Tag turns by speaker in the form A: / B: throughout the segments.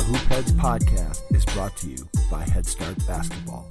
A: Hoop Heads podcast is brought to you by Head Start Basketball.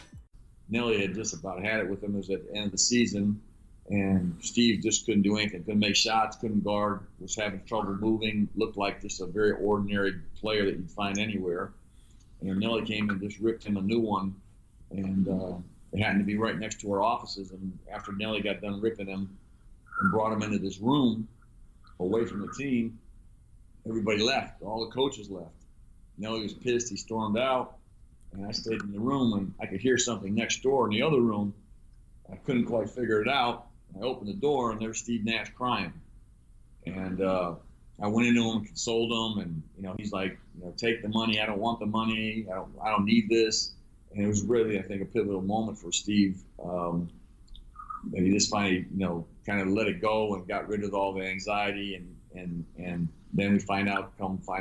B: Nelly had just about had it with him. It was at the end of the season, and Steve just couldn't do anything. Couldn't make shots, couldn't guard, was having trouble moving, looked like just a very ordinary player that you'd find anywhere. And Nelly came and just ripped him a new one, and it happened to be right next to our offices. And after Nelly got done ripping him and brought him into this room away from the team, everybody left. All the coaches left. Nelly was pissed. He stormed out, and I stayed in the room, and I could hear something next door in the other room. I couldn't quite figure it out. I opened the door, and there's Steve Nash crying. And I went into him and consoled him, and he's like, take the money. I don't want the money. I don't need this. And it was really, I think, a pivotal moment for Steve. That he just finally, kind of let it go and got rid of all the anxiety, and then we find out,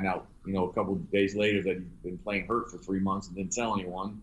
B: a couple of days later that he'd been playing hurt for 3 months and didn't tell anyone.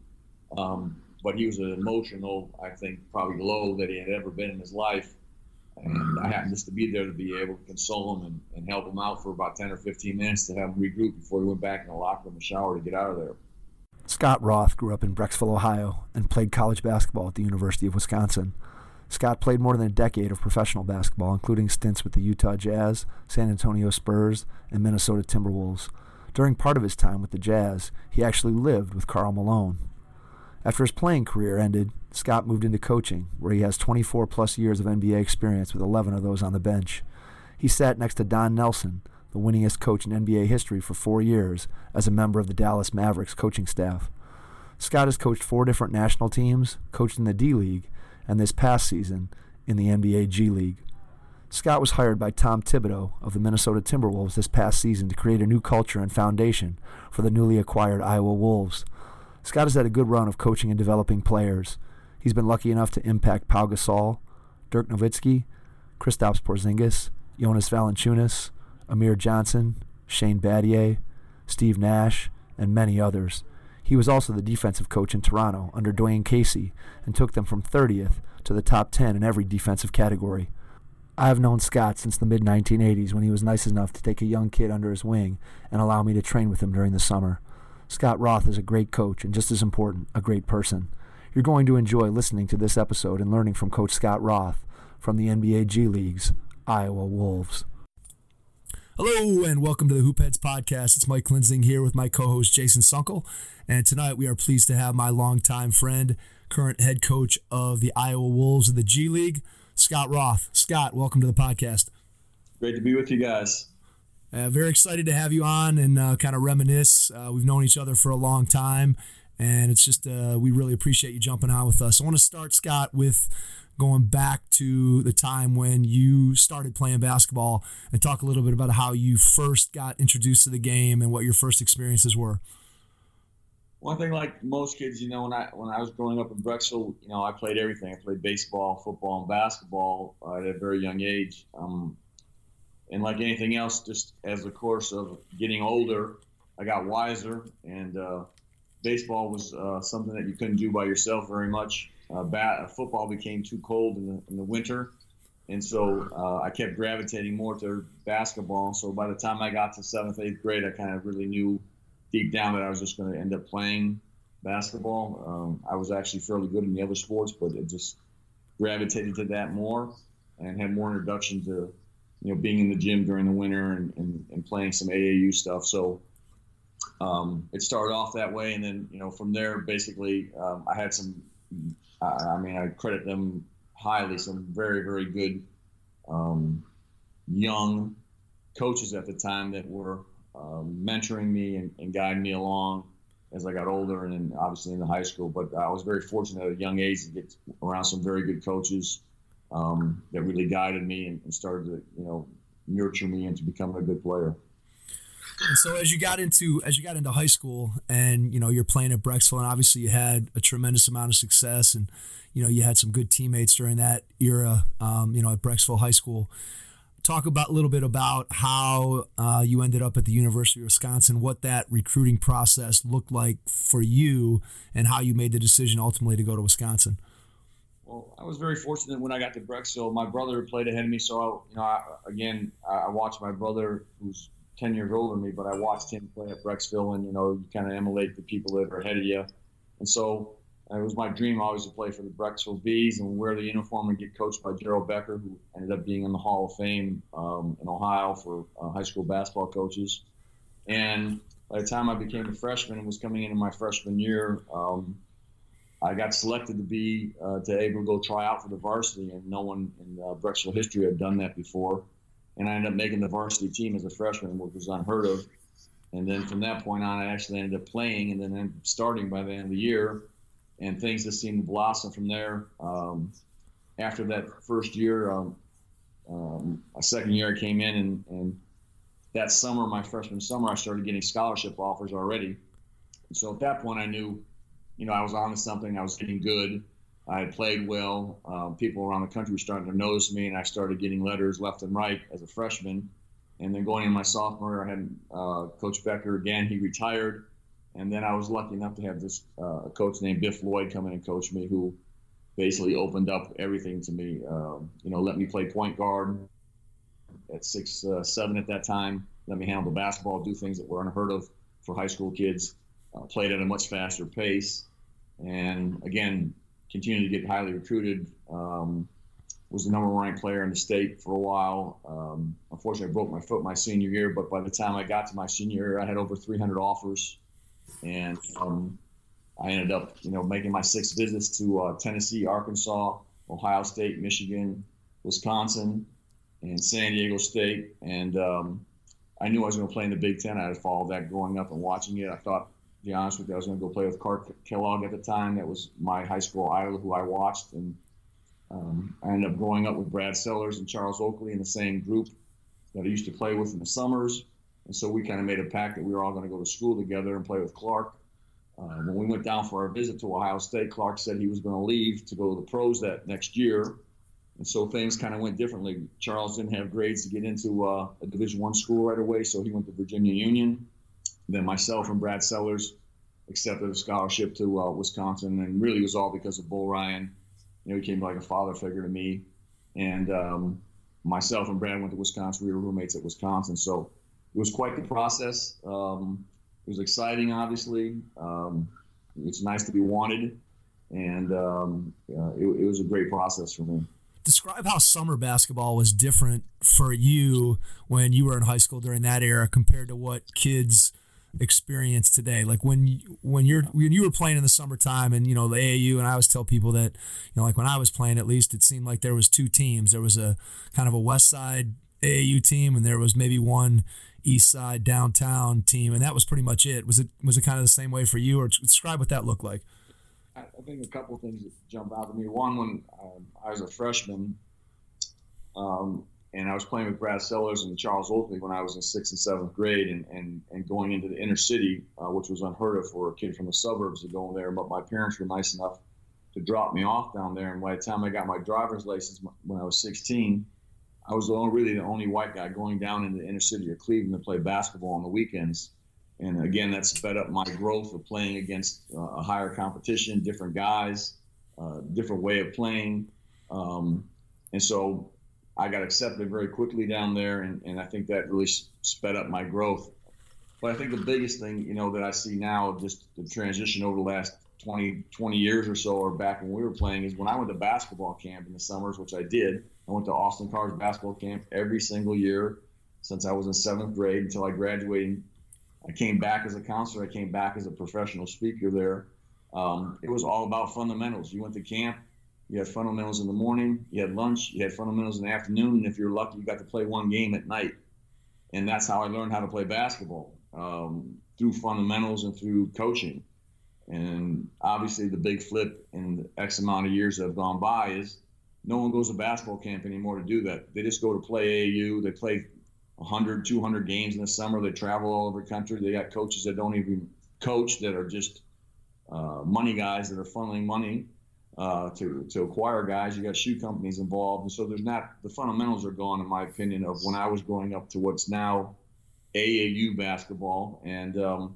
B: But he was an emotional, I think, probably low that he had ever been in his life. And I happened just to be there to be able to console him and help him out for about 10 or 15 minutes to have him regroup before he went back in the locker room and shower to get out of there.
A: Scott Roth grew up in Brecksville, Ohio, and played college basketball at the University of Wisconsin. Scott played more than a decade of professional basketball, including stints with the Utah Jazz, San Antonio Spurs, and Minnesota Timberwolves. During part of his time with the Jazz, he actually lived with Karl Malone. After his playing career ended, Scott moved into coaching, where he has 24-plus years of NBA experience with 11 of those on the bench. He sat next to Don Nelson, the winningest coach in NBA history for 4 years, as a member of the Dallas Mavericks coaching staff. Scott has coached 4 different national teams, coached in the D-League, and this past season in the NBA G League. Scott was hired by Tom Thibodeau of the Minnesota Timberwolves this past season to create a new culture and foundation for the newly acquired Iowa Wolves. Scott has had a good run of coaching and developing players. He's been lucky enough to impact Pau Gasol, Dirk Nowitzki, Kristaps Porzingis, Jonas Valanciunas, Amir Johnson, Shane Battier, Steve Nash, and many others. He was also the defensive coach in Toronto under Dwayne Casey and took them from 30th to the top 10 in every defensive category. I have known Scott since the mid-1980s when he was nice enough to take a young kid under his wing and allow me to train with him during the summer. Scott Roth is a great coach and, just as important, a great person. You're going to enjoy listening to this episode and learning from Coach Scott Roth from the NBA G League's Iowa Wolves. Hello and welcome to the Hoop Heads podcast. It's Mike Klinzing here with my co-host Jason Sunkel. And tonight we are pleased to have my longtime friend, current head coach of the Iowa Wolves of the G League, Scott Roth. Scott, welcome to the podcast.
B: Great to be with you guys.
A: Very excited to have you on and kind of reminisce. We've known each other for a long time, and it's just we really appreciate you jumping on with us. I want to start, Scott, with going back to the time when you started playing basketball and talk a little bit about how you first got introduced to the game and what your first experiences were.
B: One thing, like most kids, when I was growing up in Brecksville, I played everything. I played baseball, football, and basketball at a very young age. And like anything else, just as the course of getting older, I got wiser. And baseball was something that you couldn't do by yourself very much. Football became too cold in the winter. And so I kept gravitating more to basketball. So by the time I got to 7th, 8th grade, I kind of really knew deep down that I was just going to end up playing basketball. I was actually fairly good in the other sports, but it just gravitated to that more and had more introduction to, being in the gym during the winter and playing some AAU stuff. So it started off that way. And then, from there, basically, I had some, I credit them highly, some very, very good young coaches at the time that were mentoring me and guiding me along as I got older and then obviously in the high school. But I was very fortunate at a young age to get around some very good coaches that really guided me and started to, nurture me into becoming a good player.
A: And so as you got into high school and, you're playing at Brecksville, and obviously you had a tremendous amount of success and, you had some good teammates during that era, at Brecksville High School. Talk a little bit about how you ended up at the University of Wisconsin, what that recruiting process looked like for you, and how you made the decision ultimately to go to Wisconsin.
B: Well, I was very fortunate when I got to Brecksville. My brother played ahead of me, so I watched my brother, who's 10 years older than me, but I watched him play at Brecksville, and, you kind of emulate the people that are ahead of you. And so it was my dream always to play for the Brecksville Bees and wear the uniform and get coached by Gerald Becker, who ended up being in the Hall of Fame in Ohio for high school basketball coaches. And by the time I became a freshman and was coming into my freshman year, I got selected to be able to go try out for the varsity, and no one in Brecksville history had done that before. And I ended up making the varsity team as a freshman, which was unheard of. And then from that point on, I actually ended up playing and then ended up starting by the end of the year. And things just seemed to blossom from there. After that first year, a second year I came in, and that summer, my freshman summer, I started getting scholarship offers already. And so at that point, I knew, I was on to something. I was getting good. I had played well. People around the country were starting to notice me, and I started getting letters left and right as a freshman. And then going into my sophomore year, I had Coach Becker again. He retired. And then I was lucky enough to have this coach named Biff Lloyd come in and coach me, who basically opened up everything to me. Let me play point guard at 6'7" at that time. Let me handle the basketball, do things that were unheard of for high school kids. Played at a much faster pace, and again, continued to get highly recruited. Was the number 1 ranked player in the state for a while. Unfortunately, I broke my foot my senior year, but by the time I got to my senior year, I had over 300 offers. And I ended up, making my 6 visits to Tennessee, Arkansas, Ohio State, Michigan, Wisconsin, and San Diego State. And I knew I was going to play in the Big Ten. I had followed that growing up and watching it. I thought, to be honest with you, I was going to go play with Clark Kellogg at the time. That was my high school idol who I watched. And I ended up growing up with Brad Sellers and Charles Oakley in the same group that I used to play with in the summers. And so we kind of made a pact that we were all going to go to school together and play with Clark. When we went down for our visit to Ohio State, Clark said he was going to leave to go to the pros that next year. And so things kind of went differently. Charles didn't have grades to get into a Division I school right away, so he went to Virginia Union. Then myself and Brad Sellers accepted a scholarship to Wisconsin, and really it was all because of Bull Ryan. He became like a father figure to me. And myself and Brad went to Wisconsin. We were roommates at Wisconsin, so it was quite the process. It was exciting, obviously. It's nice to be wanted, and it was a great process for me.
A: Describe how summer basketball was different for you when you were in high school during that era compared to what kids experience today. Like when you were playing in the summertime and, the AAU, and I always tell people that, like when I was playing, at least it seemed like there was 2 teams. There was a kind of a West Side AAU team, and there was maybe one East Side downtown team, and that was pretty much it. Was it kind of the same way for you, or describe what that looked like?
B: I think a couple of things that jump out to me. One, when I was a freshman, and I was playing with Brad Sellers and Charles Oakley when I was in 6th and 7th grade, and going into the inner city, which was unheard of for a kid from the suburbs to go there. But my parents were nice enough to drop me off down there, and by the time I got my driver's license when I was 16, I was really the only white guy going down in the inner city of Cleveland to play basketball on the weekends. And again, that sped up my growth of playing against a higher competition, different guys, different way of playing. And so I got accepted very quickly down there, and I think that really sped up my growth. But I think the biggest thing, that I see now, just the transition over the last 20 years or so, or back when we were playing, is when I went to basketball camp in the summers, which I did. I went to Austin Carr's basketball camp every single year since I was in 7th grade until I graduated. I came back as a counselor. I came back as a professional speaker there. It was all about fundamentals. You went to camp, you had fundamentals in the morning, you had lunch, you had fundamentals in the afternoon, and if you're lucky, you got to play one game at night. And that's how I learned how to play basketball, through fundamentals and through coaching. And obviously the big flip in the X amount of years that have gone by is no one goes to basketball camp anymore to do that. They just go to play AAU. They play 100, 200 games in the summer. They travel all over the country. They got coaches that don't even coach, that are just money guys that are funneling money to acquire guys. You got shoe companies involved. And so the fundamentals are gone, in my opinion, of when I was growing up to what's now AAU basketball. And,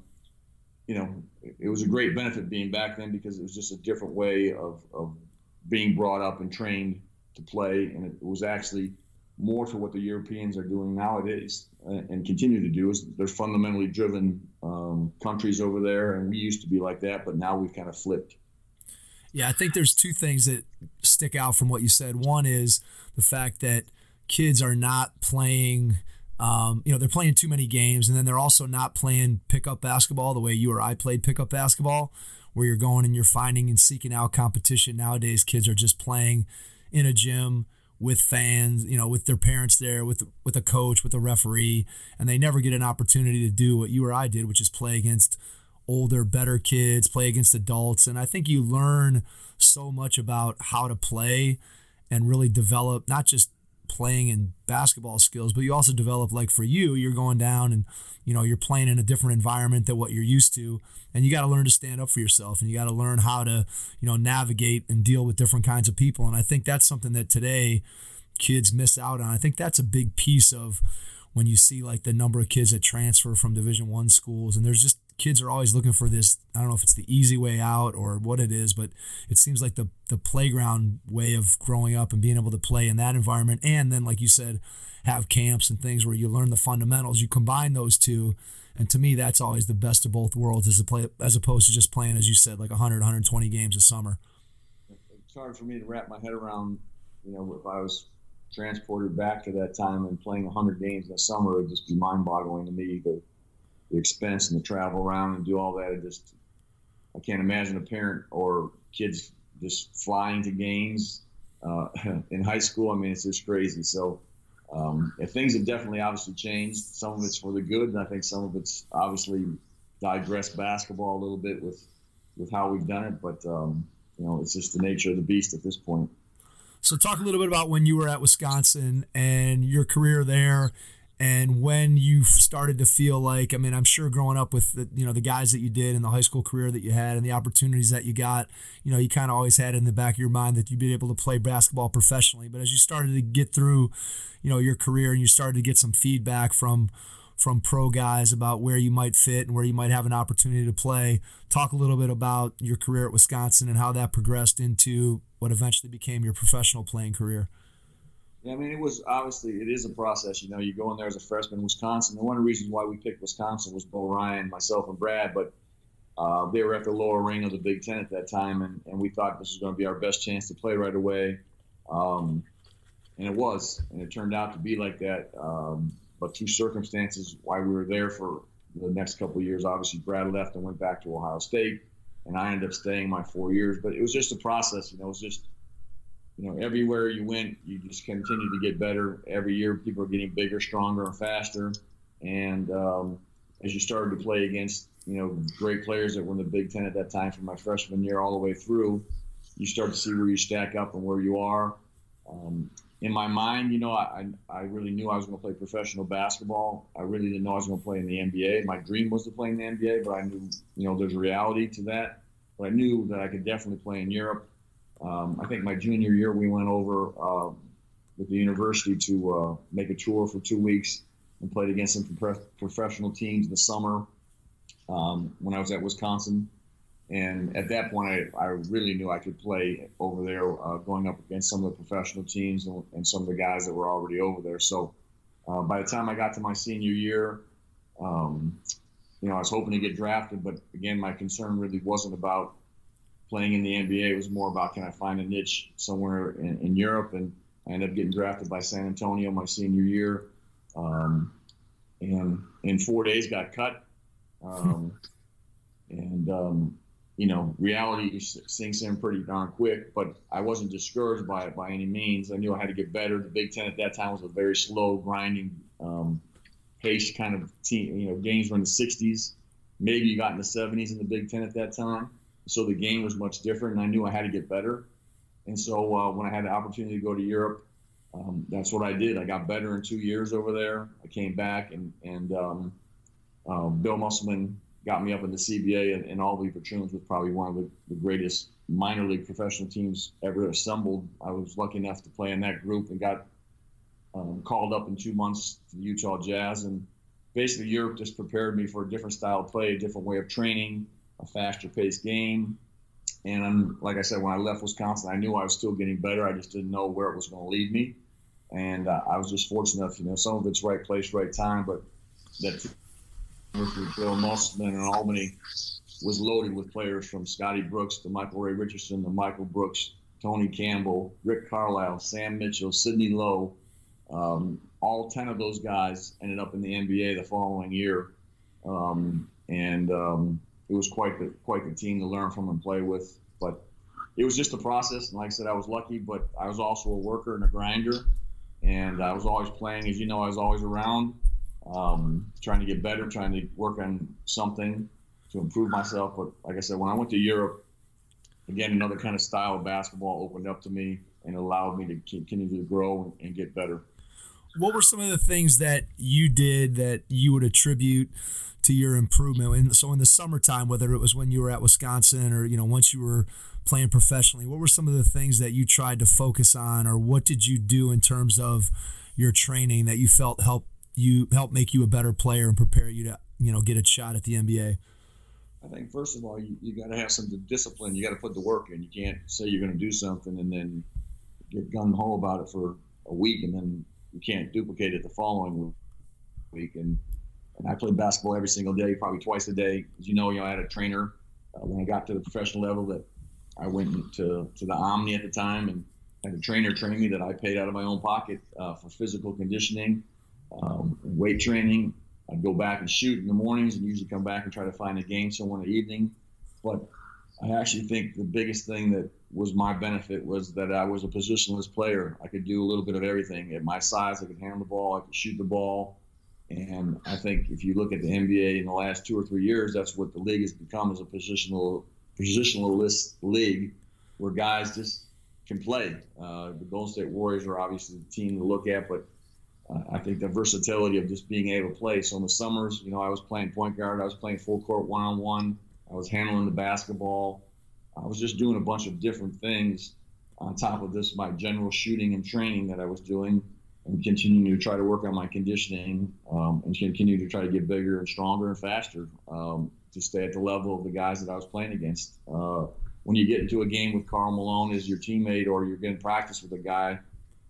B: it was a great benefit being back then because it was just a different way of being brought up and trained to play. And it was actually more to what the Europeans are doing nowadays and continue to do. Is they're fundamentally driven countries over there, and we used to be like that, but now we've kind of flipped.
A: Yeah, I think there's two things that stick out from what you said. One is the fact that kids are not playing, they're playing too many games, and then they're also not playing pickup basketball the way you or I played pickup basketball, where you're going and you're finding and seeking out competition. Nowadays, kids are just playing in a gym with fans, with their parents there, with a coach, with a referee, and they never get an opportunity to do what you or I did, which is play against older, better kids, play against adults. And I think you learn so much about how to play and really develop not just playing in basketball skills, but you also develop, like for you, you're going down and, you're playing in a different environment than what you're used to. And you got to learn to stand up for yourself, and you got to learn how to, navigate and deal with different kinds of people. And I think that's something that today kids miss out on. I think that's a big piece of when you see like the number of kids that transfer from Division I schools, and there's just kids are always looking for this. I don't know if it's the easy way out or what it is, but it seems like the playground way of growing up and being able to play in that environment. And then, like you said, have camps and things where you learn the fundamentals. You combine those two. And to me, that's always the best of both worlds as opposed to just playing, as you said, like 100, 120 games a summer.
B: It's hard for me to wrap my head around, if I was transported back to that time and playing 100 games in the summer, it would just be mind-boggling to me, the expense and the travel around and do all that. I can't imagine a parent or kids just flying to games in high school. I mean, it's just crazy. So things have definitely obviously changed. Some of it's for the good, and I think some of it's obviously digressed basketball a little bit with how we've done it. But, it's just the nature of the beast at this point.
A: So talk a little bit about when you were at Wisconsin and your career there, and when you started to feel like, I'm sure growing up with the guys that you did and the high school career that you had and the opportunities that you got, you kind of always had in the back of your mind that you'd be able to play basketball professionally. But as you started to get through, your career and you started to get some feedback from pro guys about where you might fit and where you might have an opportunity to play, talk a little bit about your career at Wisconsin and how that progressed into what eventually became your professional playing career.
B: Yeah, it is a process. You go in there as a freshman in Wisconsin. And one of the reasons why we picked Wisconsin was Bo Ryan, myself, and Brad. But they were at the lower ring of the Big Ten at that time, and we thought this was going to be our best chance to play right away. And it was. And it turned out to be like that. But through circumstances why we were there for the next couple of years, obviously Brad left and went back to Ohio State, and I ended up staying my 4 years. But it was just a process. It was just, everywhere you went, you just continue to get better. Every year, people are getting bigger, stronger, and faster. And as you started to play against, great players that were in the Big Ten at that time from my freshman year all the way through, you start to see where you stack up and where you are. In my mind, I really knew I was going to play professional basketball. I really didn't know I was going to play in the NBA. My dream was to play in the NBA, but I knew, there's a reality to that. But I knew that I could definitely play in Europe. I think my junior year, we went over with the university to make a tour for 2 weeks and played against some professional teams in the summer when I was at Wisconsin. And at that point, I really knew I could play over there going up against some of the professional teams and some of the guys that were already over there. So by the time I got to my senior year, I was hoping to get drafted. But, again, my concern really wasn't about playing in the NBA. It was more about, can I find a niche somewhere in Europe? And I ended up getting drafted by San Antonio my senior year. And in 4 days got cut. Reality sinks in pretty darn quick, but I wasn't discouraged by it by any means. I knew I had to get better. The Big Ten at that time was a very slow, grinding, pace kind of team. Games were in the 60s. Maybe you got in the 70s in the Big Ten at that time. So the game was much different, and I knew I had to get better. And so when I had the opportunity to go to Europe, that's what I did. I got better in 2 years over there. I came back, and Bill Musselman got me up in the CBA, and Albany Patroons was probably one of the greatest minor league professional teams ever assembled. I was lucky enough to play in that group and got called up in 2 months to the Utah Jazz. And basically Europe just prepared me for a different style of play, a different way of training, a faster paced game. And like I said, when I left Wisconsin, I knew I was still getting better. I just didn't know where it was going to lead me. And I was just fortunate enough, some of it's right place, right time, but that with Bill Musselman and Albany was loaded with players from Scotty Brooks to Michael Ray Richardson to Michael Brooks, Tony Campbell, Rick Carlisle, Sam Mitchell, Sidney Lowe. All 10 of those guys ended up in the NBA the following year. It was quite the team to learn from and play with. But it was just a process. And like I said, I was lucky, but I was also a worker and a grinder. And I was always playing. As you know, I was always around, trying to get better, trying to work on something to improve myself. But like I said, when I went to Europe, again, another kind of style of basketball opened up to me and allowed me to continue to grow and get better.
A: What were some of the things that you did that you would attribute to your improvement? And so in the summertime, whether it was when you were at Wisconsin or, once you were playing professionally, what were some of the things that you tried to focus on, or what did you do in terms of your training that you felt helped make you a better player and prepare you to, get a shot at the NBA?
B: I think, first of all, you got to have some discipline. You got to put the work in. You can't say you're going to do something and then get gung-ho about it for a week and then you can't duplicate it the following week. And I played basketball every single day, probably twice a day. As you know, I had a trainer when I got to the professional level that I went to the Omni at the time and had a trainer train me that I paid out of my own pocket for physical conditioning, weight training. I'd go back and shoot in the mornings and usually come back and try to find a game somewhere in the evening. But I actually think the biggest thing that was my benefit was that I was a positionless player. I could do a little bit of everything. At my size, I could handle the ball, I could shoot the ball. And I think if you look at the NBA in the last 2 or 3 years, that's what the league has become, is a positionalist league where guys just can play. The Golden State Warriors are obviously the team to look at, but I think the versatility of just being able to play. So in the summers, I was playing point guard, I was playing full court one-on-one, I was handling the basketball. I was just doing a bunch of different things on top of this, my general shooting and training that I was doing, and continuing to try to work on my conditioning and continue to try to get bigger and stronger and faster to stay at the level of the guys that I was playing against. When you get into a game with Karl Malone as your teammate, or you're going to practice with a guy,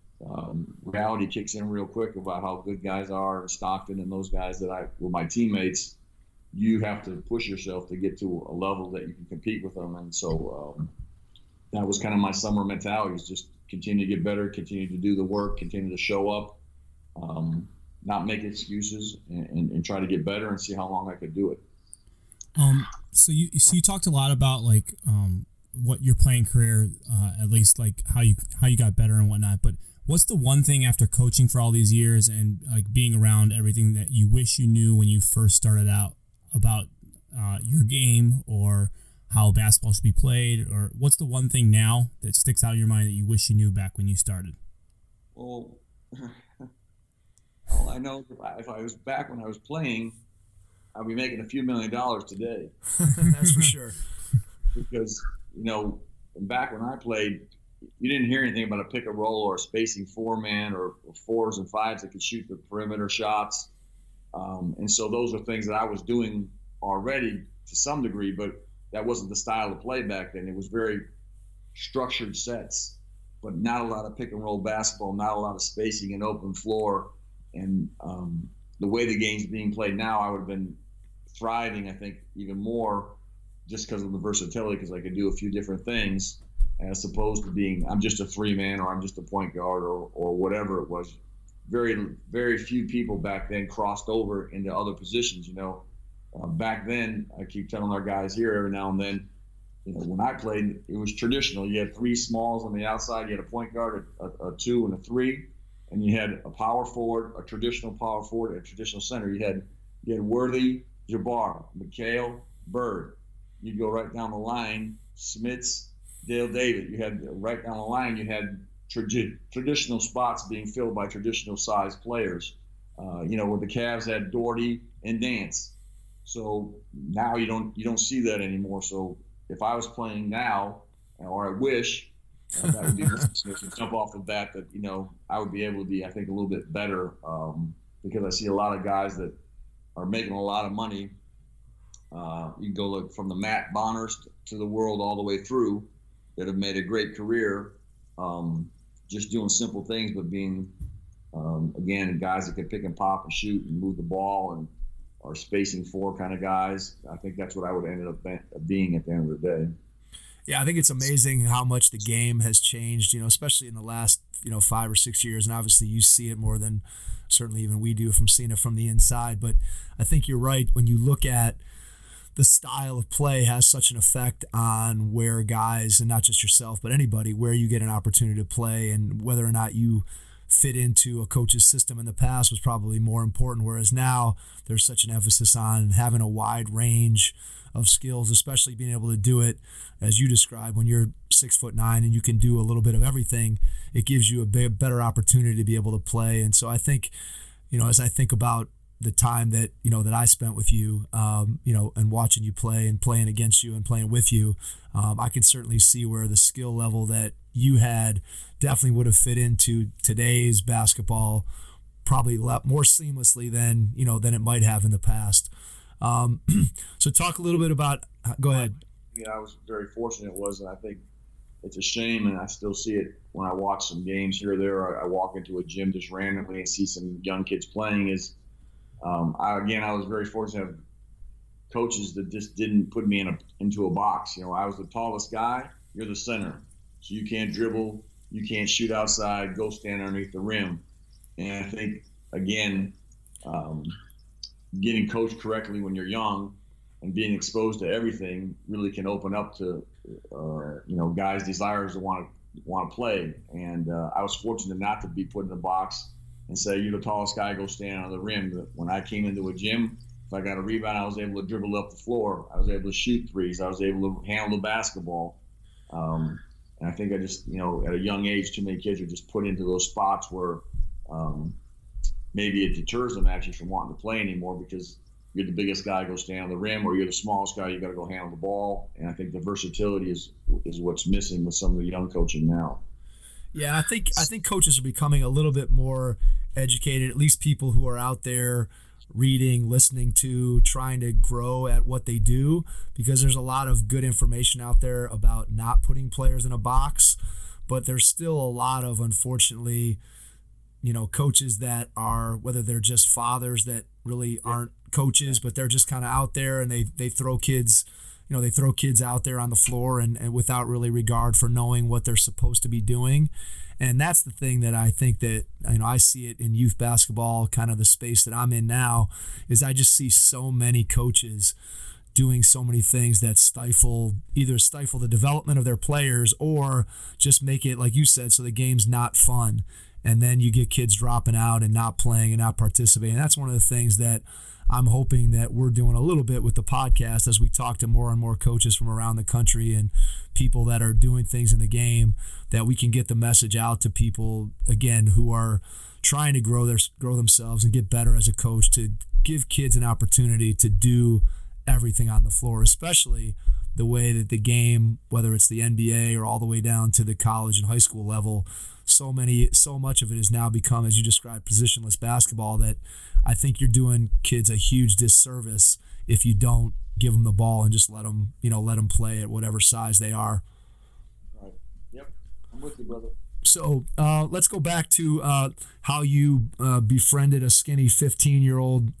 B: reality kicks in real quick about how good guys are, and Stockton and those guys that were my teammates. You have to push yourself to get to a level that you can compete with them. And so that was kind of my summer mentality, is just continue to get better, continue to do the work, continue to show up, not make excuses, and try to get better and see how long I could do it.
C: So you talked a lot about what your playing career, at least how you got better and whatnot, but what's the one thing after coaching for all these years and being around everything that you wish you knew when you first started out about your game, or how basketball should be played, or what's the one thing now that sticks out in your mind that you wish you knew back when you started?
B: Well, all I know, if I was back when I was playing, I'd be making a few $1 million today.
A: That's for sure.
B: Because, back when I played, you didn't hear anything about a pick and roll or a spacing 4-man or 4s and 5s that could shoot the perimeter shots. And so those are things that I was doing already to some degree, but that wasn't the style of play back then. It was very structured sets, but not a lot of pick and roll basketball, not a lot of spacing and open floor. And the way the game's being played now, I would have been thriving, I think, even more just because of the versatility, because I could do a few different things, as opposed to being, I'm just a 3-man or I'm just a point guard or whatever it was. Very, very few people back then crossed over into other positions. Back then, I keep telling our guys here every now and then, when I played, it was traditional. You had 3 smalls on the outside. You had a point guard, a 2, and a 3, and you had a power forward, a traditional power forward, and a traditional center. You had Worthy, Jabbar, McHale, Bird. You'd go right down the line, Smits, Dale David. You had right down the line. You had traditional spots being filled by traditional sized players. Where the Cavs had Doherty and Dance. So now you don't see that anymore. So if I was playing now, or I wish, that would be to jump off of that I would be able to be, I think, a little bit better, because I see a lot of guys that are making a lot of money. You can go look from the Matt Bonners to the world all the way through, that have made a great career, just doing simple things, but being Again, guys that can pick and pop and shoot and move the ball and are spacing four kind of guys. I think that's what I would end up being at the end of the day.
A: Yeah, I think it's amazing how much the game has changed, especially in the last, 5 or 6 years. And obviously you see it more than certainly even we do from seeing it from the inside. But I think you're right when you look at the style of play has such an effect on where guys, and not just yourself, but anybody, where you get an opportunity to play and whether or not you fit into a coach's system. In the past was probably more important, whereas now there's such an emphasis on having a wide range of skills, especially being able to do it as you described when you're 6'9" and you can do a little bit of everything. It gives you a better opportunity to be able to play. And so I think, as I think about the time that that I spent with you, and watching you play and playing against you and playing with you, I can certainly see where the skill level that you had definitely would have fit into today's basketball probably a lot more seamlessly than it might have in the past. So talk a little bit about. Go ahead.
B: I was very fortunate, and I think it's a shame, and I still see it when I watch some games here or there. I walk into a gym just randomly and see some young kids playing. I was very fortunate to have coaches that just didn't put me into a box. I was the tallest guy. You're the center, so you can't dribble, you can't shoot outside. Go stand underneath the rim. And I think again, getting coached correctly when you're young and being exposed to everything really can open up to guys' desires to want to play. And I was fortunate not to be put in a box and say, you're the tallest guy, go stand on the rim. But when I came into a gym, if I got a rebound, I was able to dribble up the floor. I was able to shoot threes. I was able to handle the basketball. And I think I just, at a young age, too many kids are just put into those spots where maybe it deters them actually from wanting to play anymore because you're the biggest guy, go stand on the rim, or you're the smallest guy, you got to go handle the ball. And I think the versatility is what's missing with some of the young coaching now.
A: Yeah, I think coaches are becoming a little bit more educated, at least people who are out there reading, listening to, trying to grow at what they do, because there's a lot of good information out there about not putting players in a box, but there's still a lot of, unfortunately, coaches that are, whether they're just fathers that really aren't coaches, but they're just kind of out there and they throw kids out there on the floor and without really regard for knowing what they're supposed to be doing. And that's the thing that I think that, I see it in youth basketball, kind of the space that I'm in now, is I just see so many coaches doing so many things that either stifle the development of their players or just make it, like you said, so the game's not fun. And then you get kids dropping out and not playing and not participating. And that's one of the things that I'm hoping that we're doing a little bit with the podcast as we talk to more and more coaches from around the country and people that are doing things in the game, that we can get the message out to people, again, who are trying to grow themselves and get better as a coach, to give kids an opportunity to do everything on the floor, especially the way that the game, whether it's the NBA or all the way down to the college and high school level, so much of it has now become, as you described, positionless basketball, that I think you're doing kids a huge disservice if you don't give them the ball and just let them play at whatever size they are.
B: Right. Yep. I'm with you, brother.
A: So let's go back to how you befriended a skinny 15-year-old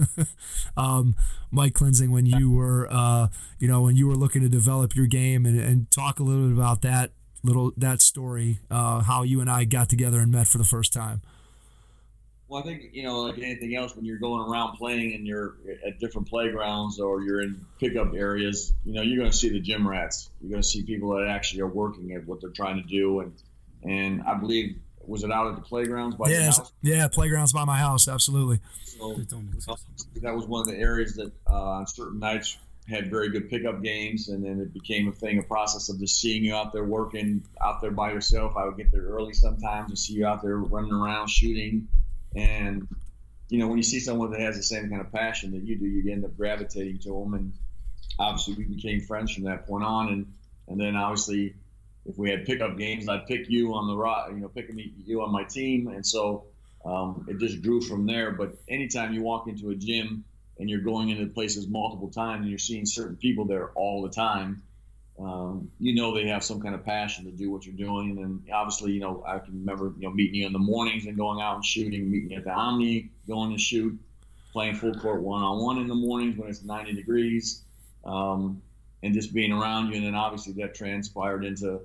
A: Mike Klinzing when you were looking to develop your game, and talk a little bit about that story, how you and I got together and met for the first time.
B: Well, I think, like anything else, when you're going around playing and you're at different playgrounds or you're in pickup areas, you're going to see the gym rats. You're going to see people that actually are working at what they're trying to do. And I believe, was it out at the playgrounds by your house?
A: Yeah, playgrounds by my house, absolutely.
B: So that was one of the areas that on certain nights had very good pickup games, and then it became a process of just seeing you out there working, out there by yourself. I would get there early sometimes and see you out there running around, shooting. And, when you see someone that has the same kind of passion that you do, you end up gravitating to them. And obviously we became friends from that point on. And then obviously if we had pickup games, I'd pick you on you on my team. And so it just grew from there. But anytime you walk into a gym and you're going into places multiple times and you're seeing certain people there all the time, they have some kind of passion to do what you're doing. And obviously, I can remember, meeting you in the mornings and going out and shooting, meeting you at the Omni, going to shoot, playing full court one-on-one in the mornings when it's 90 degrees, and just being around you. And then obviously that transpired into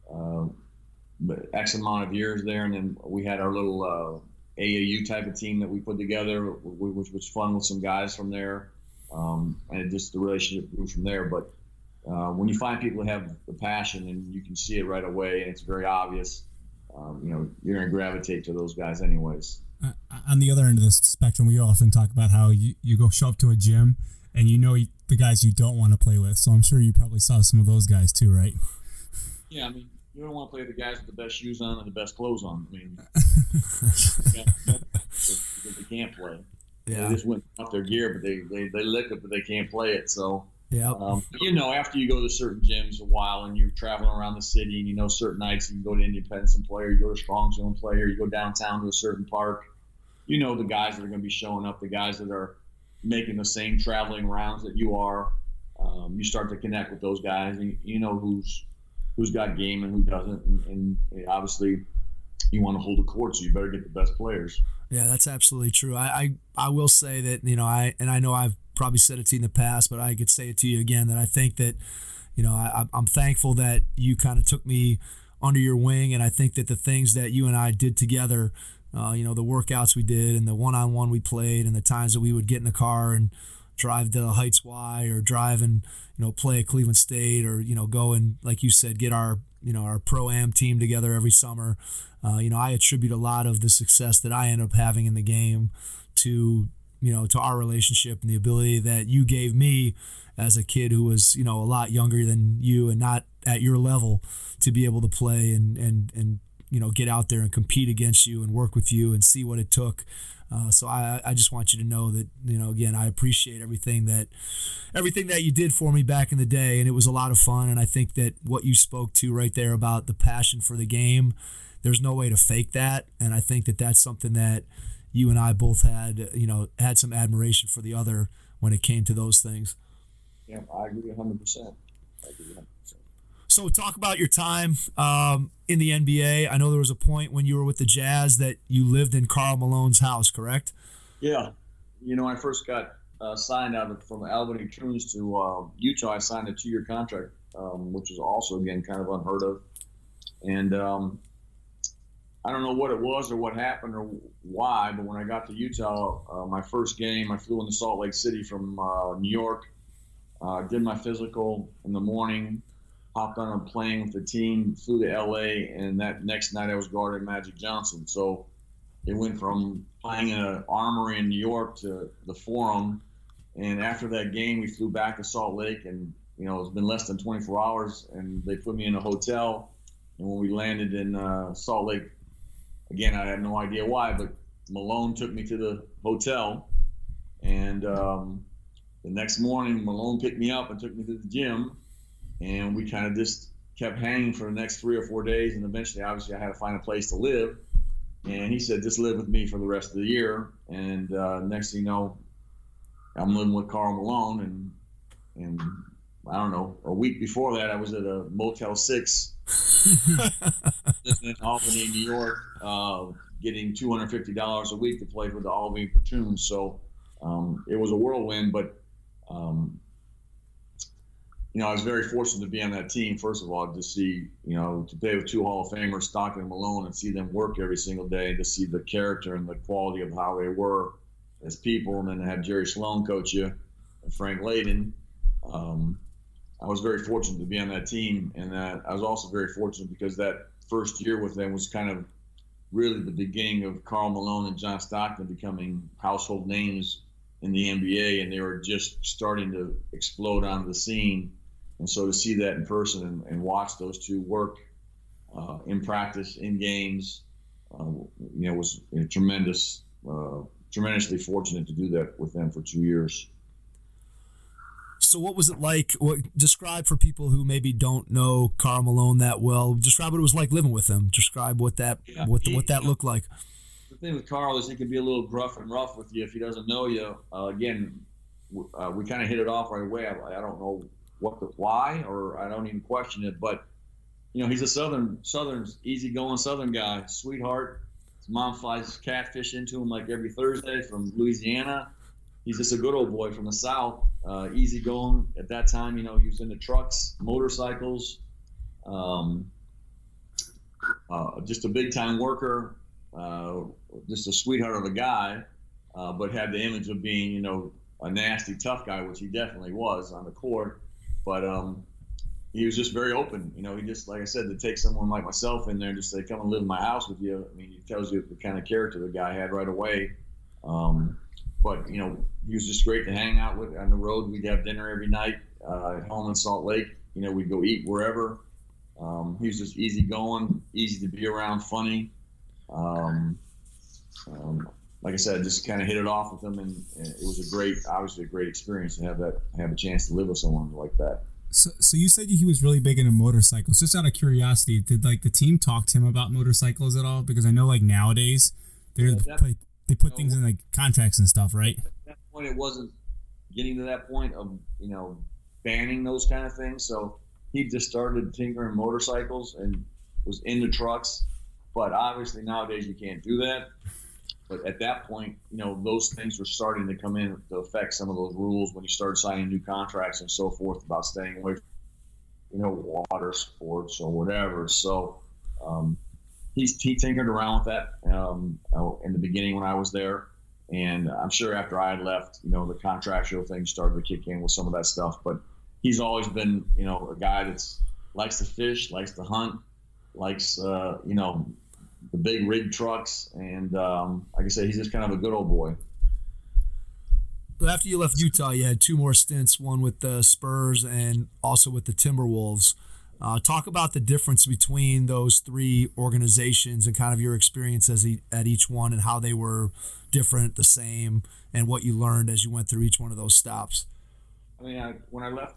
B: X amount of years there. And then we had our little AAU type of team that we put together, which was fun with some guys from there. And just the relationship grew from there. But when you find people who have the passion and you can see it right away and it's very obvious, you're going to gravitate to those guys anyways.
C: On the other end of the spectrum, we often talk about how you go show up to a gym and the guys you don't want to play with. So I'm sure you probably saw some of those guys too, right?
B: Yeah, I mean, you don't want to play with the guys with the best shoes on and the best clothes on. I mean, because they can't play.
A: Yeah.
B: They just went off their gear, but they lick it, but they can't play it. So,
A: yeah.
B: After you go to certain gyms a while and you're traveling around the city and certain nights you can go to Independence and play, or you go to Strong Zone play, or you go downtown to a certain park, the guys that are going to be showing up, the guys that are making the same traveling rounds that you are. You start to connect with those guys, and you know who's got game and who doesn't, and obviously you want to hold the court, so you better get the best players.
A: Yeah, that's absolutely true. I will say that, I know I've probably said it to you in the past, but I could say it to you again, that I think that, I'm thankful that you kind of took me under your wing, and I think that the things that you and I did together, the workouts we did and the one-on-one we played and the times that we would get in the car and drive to the Heights Y or drive and, play at Cleveland State or, go and, like you said, get our Pro-Am team together every summer. I attribute a lot of the success that I end up having in the game to our relationship and the ability that you gave me as a kid who was, a lot younger than you and not at your level to be able to play and get out there and compete against you and work with you and see what it took. So I just want you to know that, again, I appreciate everything that you did for me back in the day, and it was a lot of fun. And I think that what you spoke to right there about the passion for the game, there's no way to fake that. And I think that that's something that you and I both had some admiration for the other when it came to those things.
B: Yeah, I agree 100%.
A: So talk about your time in the NBA. I know there was a point when you were with the Jazz that you lived in Karl Malone's house, correct?
B: Yeah. I first got signed from Albany Troons to Utah. I signed a 2-year contract, which is also, again, kind of unheard of. And I don't know what it was or what happened or why, but when I got to Utah, my first game, I flew into Salt Lake City from New York, did my physical in the morning, hopped on a plane with the team, flew to L.A., and that next night I was guarding Magic Johnson. So it went from playing in an Armory in New York to the Forum. And after that game, we flew back to Salt Lake, and, it's been less than 24 hours, and they put me in a hotel. And when we landed in Salt Lake, again, I had no idea why, but Malone took me to the hotel. And the next morning, Malone picked me up and took me to the gym. And we kind of just kept hanging for the next 3 or 4 days. And eventually, obviously, I had to find a place to live. And he said, just live with me for the rest of the year. And next thing you know, I'm living with Karl Malone. And I don't know, a week before that, I was at a Motel 6 in Albany, New York, getting $250 a week to play for the Albany Platoons. So it was a whirlwind, but I was very fortunate to be on that team, first of all, to see, to play with 2 Hall of Famers, Stockton and Malone, and see them work every single day, and to see the character and the quality of how they were as people, and then to have Jerry Sloan coach you and Frank Layden. I was very fortunate to be on that team, and I was also very fortunate because that first year with them was kind of really the beginning of Karl Malone and John Stockton becoming household names in the NBA, and they were just starting to explode onto the scene. And so to see that in person and watch those two work in practice, in games, was tremendously fortunate to do that with them for 2 years.
A: So what was it like? Describe for people who maybe don't know Karl Malone that well. Describe what it was like living with him. Describe what that looked like.
B: The thing with Karl is he can be a little gruff and rough with you if he doesn't know you. Again, we kind of hit it off right away. I don't know why, or I don't even question it. But he's a southern easygoing Southern guy, sweetheart. His mom flies catfish into him like every Thursday from Louisiana. He's just a good old boy from the South, easygoing. At that time, he was into trucks, motorcycles, just a big time worker, just a sweetheart of a guy, but had the image of being, a nasty, tough guy, which he definitely was on the court. But he was just very open. He just, like I said, to take someone like myself in there and just say, come and live in my house with you. I mean, he tells you the kind of character the guy had right away. But, he was just great to hang out with on the road. We'd have dinner every night at home in Salt Lake. We'd go eat wherever. He was just easygoing, easy to be around, funny. Like I said, just kind of hit it off with him, and it was obviously a great experience to have a chance to live with someone like that.
C: So you said he was really big into motorcycles. Just out of curiosity, did the team talk to him about motorcycles at all? Because I know nowadays they put things in contracts and stuff, right?
B: At that point, it wasn't getting to that point of banning those kind of things. So he just started tinkering motorcycles and was into trucks. But obviously nowadays you can't do that. But at that point, those things were starting to come in to affect some of those rules when you started signing new contracts and so forth about staying away from, water sports or whatever. So he tinkered around with that in the beginning when I was there. And I'm sure after I had left, the contractual things started to kick in with some of that stuff. But he's always been, a guy that's likes to fish, likes to hunt, likes, the big rig trucks, and like I said, he's just kind of a good old boy.
A: After you left Utah, you had two more stints, one with the Spurs and also with the Timberwolves. Talk about the difference between those three organizations and kind of your experience at each one and how they were different, the same, and what you learned as you went through each one of those stops.
B: I mean, when I left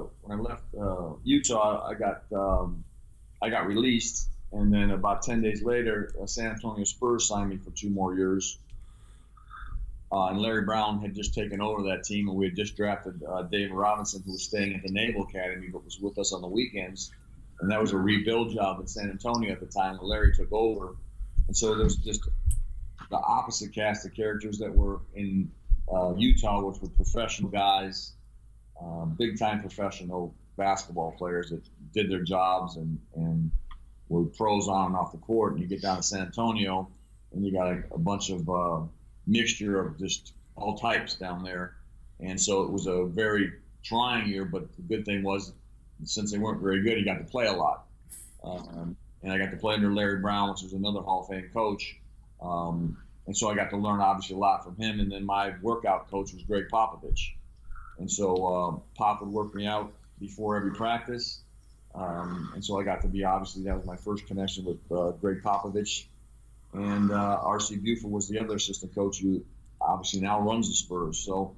B: Utah, I got released. And then about 10 days later, San Antonio Spurs signed me for 2 more years. And Larry Brown had just taken over that team, and we had just drafted David Robinson, who was staying at the Naval Academy but was with us on the weekends. And that was a rebuild job in San Antonio at the time when Larry took over. And so there was just the opposite cast of characters that were in Utah, which were professional guys, big-time professional basketball players that did their jobs and were pros on and off the court. And you get down to San Antonio, and you got a bunch of mixture of just all types down there. And so it was a very trying year, but the good thing was, since they weren't very good, you got to play a lot. And I got to play under Larry Brown, which was another Hall of Fame coach. And so I got to learn, obviously, a lot from him. And then my workout coach was Greg Popovich. And so Pop would work me out before every practice. And so I got to be, obviously, that was my first connection with Greg Popovich. And R.C. Buford was the other assistant coach who obviously now runs the Spurs. So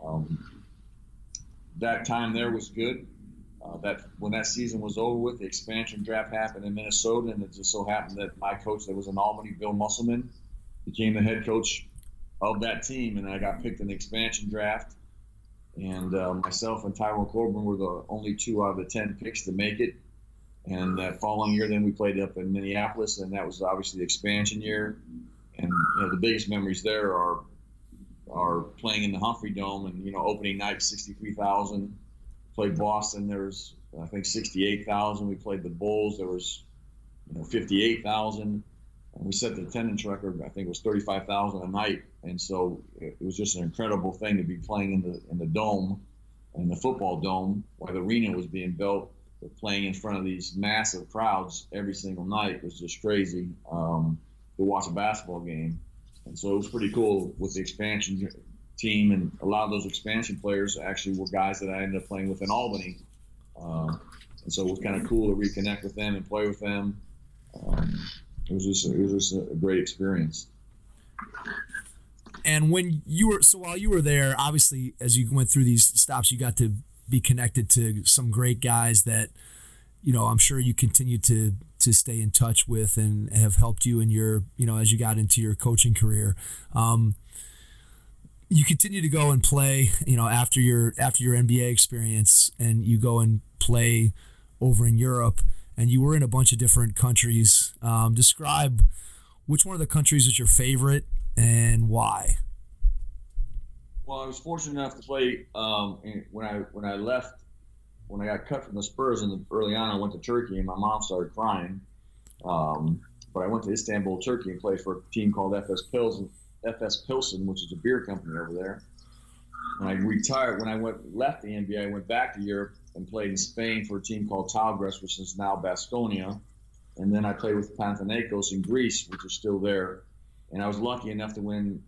B: that time there was good. That when that season was over with, the expansion draft happened in Minnesota, and it just so happened that my coach that was in Albany, Bill Musselman, became the head coach of that team, and I got picked in the expansion draft. And myself and Tyrone Coburn were the only 2 out of the 10 picks to make it. And that following year, then we played up in Minneapolis, and that was obviously the expansion year. And the biggest memories there are playing in the Humphrey Dome, and opening night 63,000. Played Boston, there was I think 68,000. We played the Bulls, there was 58,000. And we set the attendance record. I think it was 35,000 a night. And so it was just an incredible thing to be playing in the dome, in the football dome, while the arena was being built. But playing in front of these massive crowds every single night was just crazy to watch a basketball game. And so it was pretty cool with the expansion team, and a lot of those expansion players actually were guys that I ended up playing with in Albany. And so it was kind of cool to reconnect with them and play with them. It was just a great experience.
A: And while you were there, obviously, as you went through these stops, you got to be connected to some great guys that, I'm sure you continue to stay in touch with and have helped you in your, as you got into your coaching career. you continue to go and play, after your NBA experience, and you go and play over in Europe, and you were in a bunch of different countries. Describe which one of the countries was your favorite and why.
B: Well, I was fortunate enough to play when I left, when I got cut from the Spurs early on. I went to Turkey, and my mom started crying. But I went to Istanbul, Turkey, and played for a team called FS Pilsen, which is a beer company over there. When I retired, when I left the NBA, I went back to Europe and played in Spain for a team called Tallgrass, which is now Baskonia. And then I played with Panathinaikos in Greece, which is still there. And I was lucky enough to win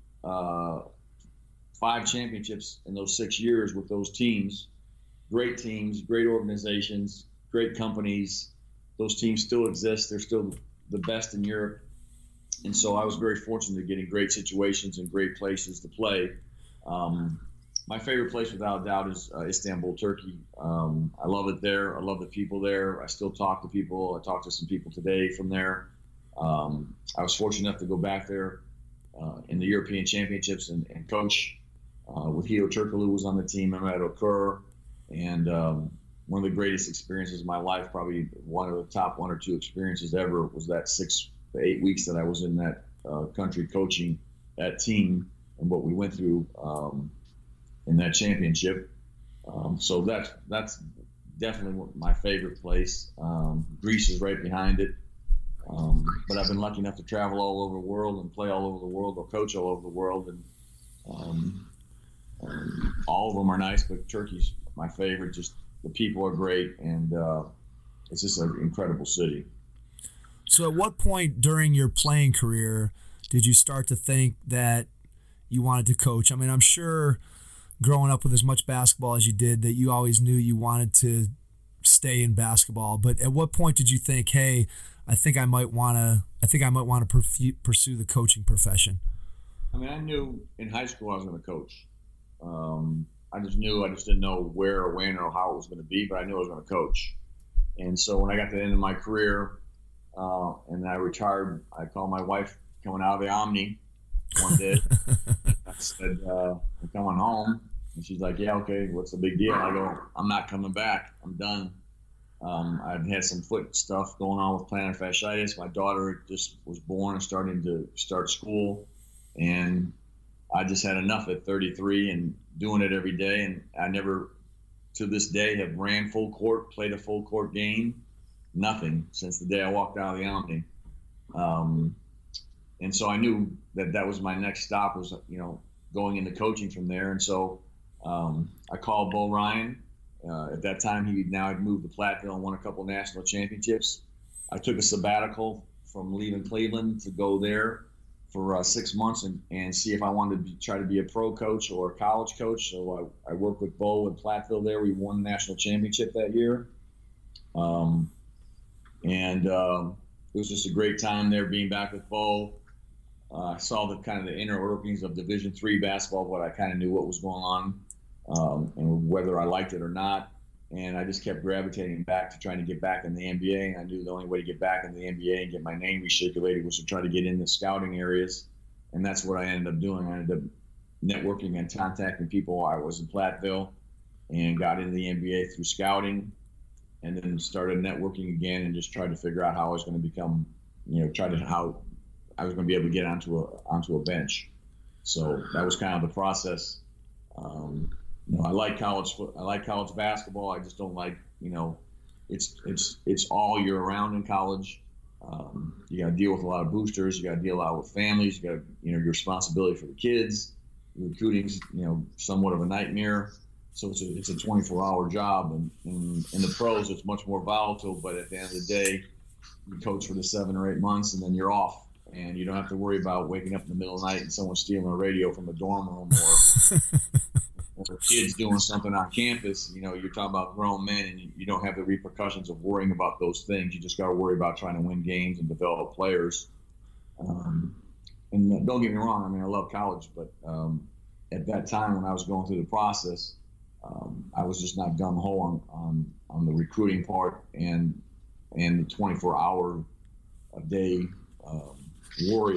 B: 5 championships in those 6 years with those teams. Great teams, great organizations, great companies. Those teams still exist. They're still the best in Europe. And so I was very fortunate to get in great situations and great places to play. My favorite place, without a doubt, is Istanbul, Turkey. I love it there. I love the people there. I still talk to people. I talk to some people today from there. I was fortunate enough to go back there in the European Championships and coach with Hedo Turkoglu was on the team, Mehmet Okur, and one of the greatest experiences of my life, probably one of the top 1 or 2 experiences ever, was that 6 to 8 weeks that I was in that country coaching that team and what we went through in that championship. So that's definitely my favorite place. Greece is right behind it. But I've been lucky enough to travel all over the world and play all over the world or coach all over the world. And all of them are nice, but Turkey's my favorite. Just the people are great, and it's just an incredible city.
A: So at what point during your playing career did you start to think that you wanted to coach? I mean, I'm sure growing up with as much basketball as you did that you always knew you wanted to stay in basketball. But at what point did you think, hey, I think I might want to pursue the coaching profession?
B: I mean, I knew in high school I was going to coach. I just didn't know where or when or how it was going to be, but I knew I was going to coach. And so when I got to the end of my career and I retired, I called my wife coming out of the Omni one day. I said, I'm coming home. And she's like, yeah, okay, what's the big deal? I go, I'm not coming back. I'm done. I've had some foot stuff going on with plantar fasciitis. My daughter just was born and starting to start school. And I just had enough at 33 and doing it every day. And I never, to this day, have ran full court, played a full court game, nothing since the day I walked out of the Omni. And so I knew that was my next stop was, going into coaching from there. And so I called Bo Ryan. At that time, had moved to Platteville and won a couple national championships. I took a sabbatical from leaving Cleveland to go there for 6 months and see if I wanted to try to be a pro coach or a college coach. So I worked with Bo in Platteville there. We won the national championship that year. It was just a great time there being back with Bo. I saw the kind of the inner workings of Division III basketball, what I kind of knew what was going on and whether I liked it or not. And I just kept gravitating back to trying to get back in the NBA. And I knew the only way to get back in the NBA and get my name recirculated was to try to get in the scouting areas. And that's what I ended up doing. I ended up networking and contacting people while I was in Platteville and got into the NBA through scouting, and then started networking again and just tried to figure out how I was going to become, how I was going to be able to get onto a bench. So that was kind of the process. I like college basketball. I just don't like, it's all year round in college. You got to deal with a lot of boosters. You got to deal a lot with families. You got, your responsibility for the kids. Recruiting's, somewhat of a nightmare. So it's a 24-hour job. And in the pros, it's much more volatile. But at the end of the day, you coach for the 7 or 8 months, and then you're off. And you don't have to worry about waking up in the middle of the night and someone stealing a radio from a dorm room or kids doing something on campus. You're talking about grown men, and you don't have the repercussions of worrying about those things. You just got to worry about trying to win games and develop players. And don't get me wrong, I mean, I love college, but at that time when I was going through the process, I was just not gung-ho on the recruiting part and the 24-hour a day worry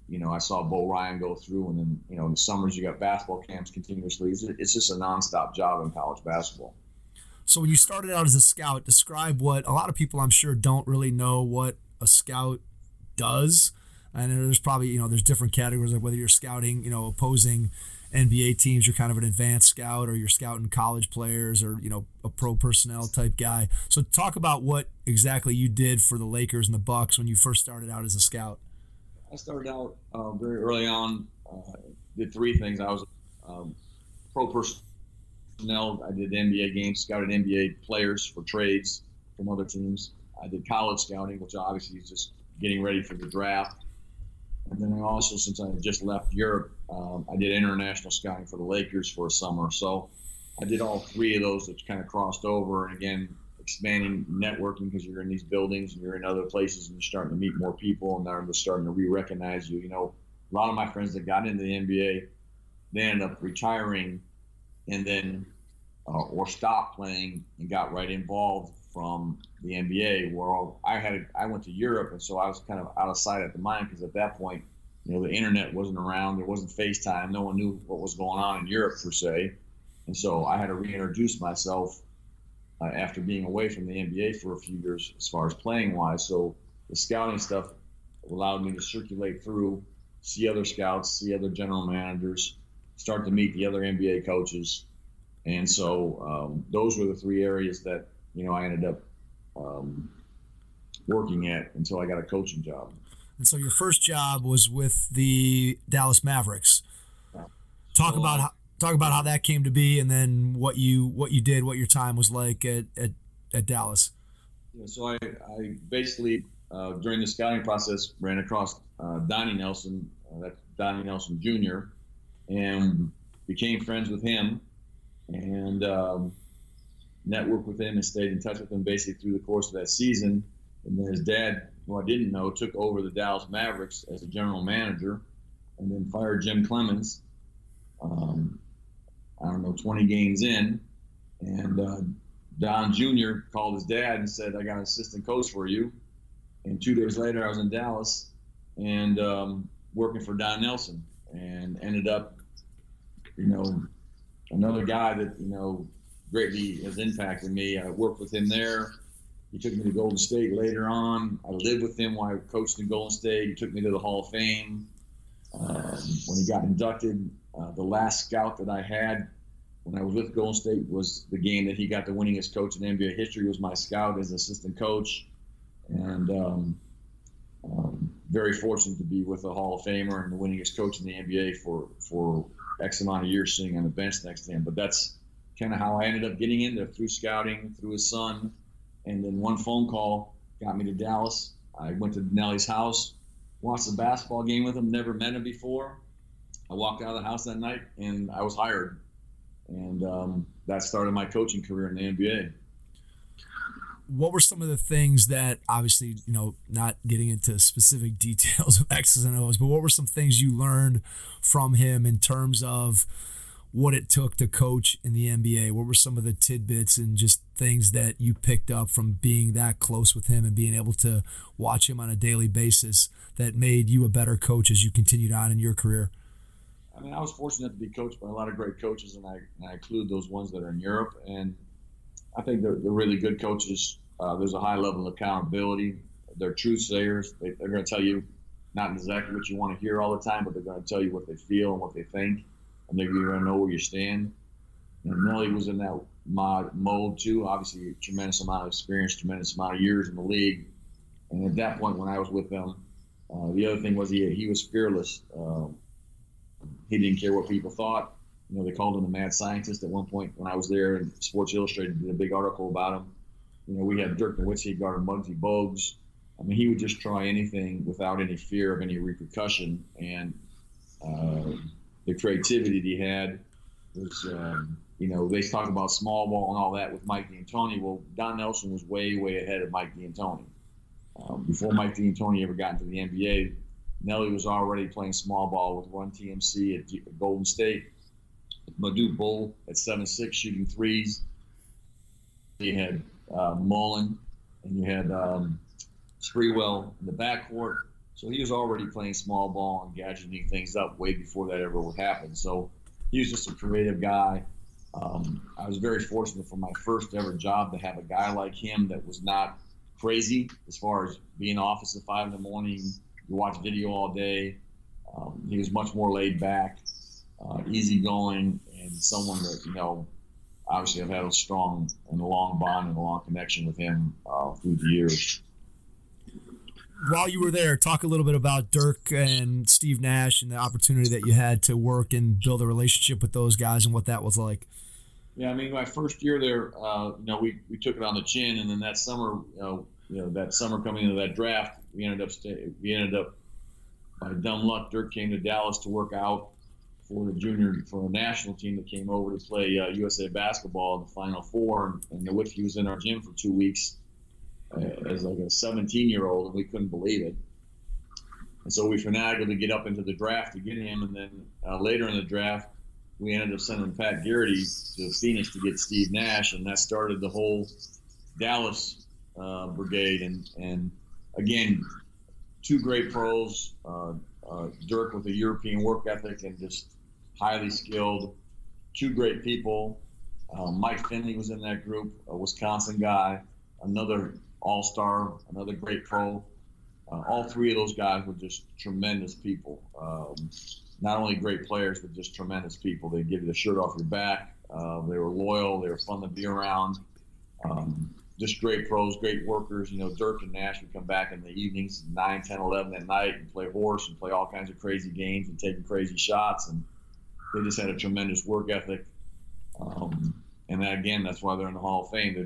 B: I saw Bo Ryan go through, and then, in the summers you got basketball camps continuously. It's just a nonstop job in college basketball.
A: So when you started out as a scout, describe what a lot of people I'm sure don't really know what a scout does. And there's probably, there's different categories, like whether you're scouting, opposing NBA teams, you're kind of an advanced scout, or you're scouting college players, or, a pro personnel type guy. So talk about what exactly you did for the Lakers and the Bucks when you first started out as a scout.
B: I started out very early on, did three things. I was pro personnel. I did NBA games, scouted NBA players for trades from other teams. I did college scouting, which obviously is just getting ready for the draft. And then I also, since I had just left Europe, I did international scouting for the Lakers for a summer. So I did all three of those that kind of crossed over. And again, expanding networking, because you're in these buildings and you're in other places and you're starting to meet more people, and they're starting to re-recognize you. A lot of my friends that got into the NBA, they ended up retiring and then or stopped playing and got right involved from the NBA. Where I went to Europe, and so I was kind of out of sight at the mind, because at that point, the internet wasn't around, there wasn't FaceTime, no one knew what was going on in Europe per se, and so I had to reintroduce myself after being away from the NBA for a few years as far as playing wise. So the scouting stuff allowed me to circulate through, see other scouts, see other general managers, start to meet the other NBA coaches. And so those were the three areas that, I ended up working at until I got a coaching job.
A: And so your first job was with the Dallas Mavericks. Talk about how that came to be, and then what you did, what your time was like at Dallas.
B: So I basically during the scouting process ran across Donnie Nelson, that's Donnie Nelson Jr., and became friends with him, and networked with him and stayed in touch with him basically through the course of that season. And then his dad, who I didn't know, took over the Dallas Mavericks as a general manager, and then fired Jim Clemens. 20 games in, and Don Jr. called his dad and said, "I got an assistant coach for you." And 2 days later, I was in Dallas and working for Don Nelson, and ended up, another guy that, greatly has impacted me. I worked with him there. He took me to Golden State later on. I lived with him while I coached in Golden State. He took me to the Hall of Fame. When he got inducted, the last scout that I had when I was with Golden State was the game that he got the winningest coach in NBA history, was my scout as assistant coach. And very fortunate to be with a Hall of Famer and the winningest coach in the NBA for X amount of years, sitting on the bench next to him. But that's kind of how I ended up getting in there, through scouting, through his son. And then one phone call got me to Dallas. I went to Nelly's house, watched the basketball game with him, never met him before. I walked out of the house that night and I was hired. And that started my coaching career in the NBA.
A: What were some of the things that, obviously, not getting into specific details of X's and O's, but what were some things you learned from him in terms of what it took to coach in the NBA? What were some of the tidbits and just things that you picked up from being that close with him and being able to watch him on a daily basis that made you a better coach as you continued on in your career?
B: I mean, I was fortunate to be coached by a lot of great coaches, and I include those ones that are in Europe. And I think they're really good coaches. There's a high level of accountability. They're truth sayers. They're going to tell you not exactly what you want to hear all the time, but they're going to tell you what they feel and what they think. And they're going to know where you stand. And Nelly was in that mode too. Obviously, a tremendous amount of experience, tremendous amount of years in the league. And at that point, when I was with them, the other thing was he was fearless. He didn't care what people thought. They called him the mad scientist at one point when I was there, and Sports Illustrated did a big article about him. We had Dirk Nowitzki guarding Muggsy Bogues. I mean, he would just try anything without any fear of any repercussion. And the creativity that he had was, they talk about small ball and all that with Mike D'Antoni. Well, Don Nelson was way, way ahead of Mike D'Antoni. Before Mike D'Antoni ever got into the NBA, Nelly was already playing small ball with Run TMC at Golden State. Madou Bull at 7'6", shooting threes. You had Mullen, and you had Sprewell in the backcourt. So he was already playing small ball and gadgeting things up way before that ever would happen. So he was just a creative guy. I was very fortunate for my first ever job to have a guy like him that was not crazy as far as being in the office at 5 in the morning. You watch video all day. He was much more laid back, easygoing, and someone that, obviously I've had a strong and a long bond and a long connection with him through the years.
A: While you were there, talk a little bit about Dirk and Steve Nash and the opportunity that you had to work and build a relationship with those guys and what that was like.
B: Yeah, I mean, my first year there, we took it on the chin, and then that summer, that summer coming into that draft, we ended up by dumb luck, Dirk came to Dallas to work out for the national team that came over to play USA basketball in the Final Four, and Nowitzki was in our gym for 2 weeks as like a 17-year-old, and we couldn't believe it. And so we finagled to get up into the draft to get him, and then later in the draft, we ended up sending Pat Garrity to Phoenix to get Steve Nash, and that started the whole Dallas brigade. And again, two great pros, Dirk with a European work ethic and just highly skilled, two great people. Mike Finley was in that group, a Wisconsin guy, another all-star, another great pro. All three of those guys were just tremendous people. Not only great players, but just tremendous people. They give you the shirt off your back. They were loyal. They were fun to be around. Just great pros, great workers. Dirk and Nash would come back in the evenings, 9, 10, 11 at night, and play horse and play all kinds of crazy games and taking crazy shots. And they just had a tremendous work ethic. And that, again, that's why they're in the Hall of Fame.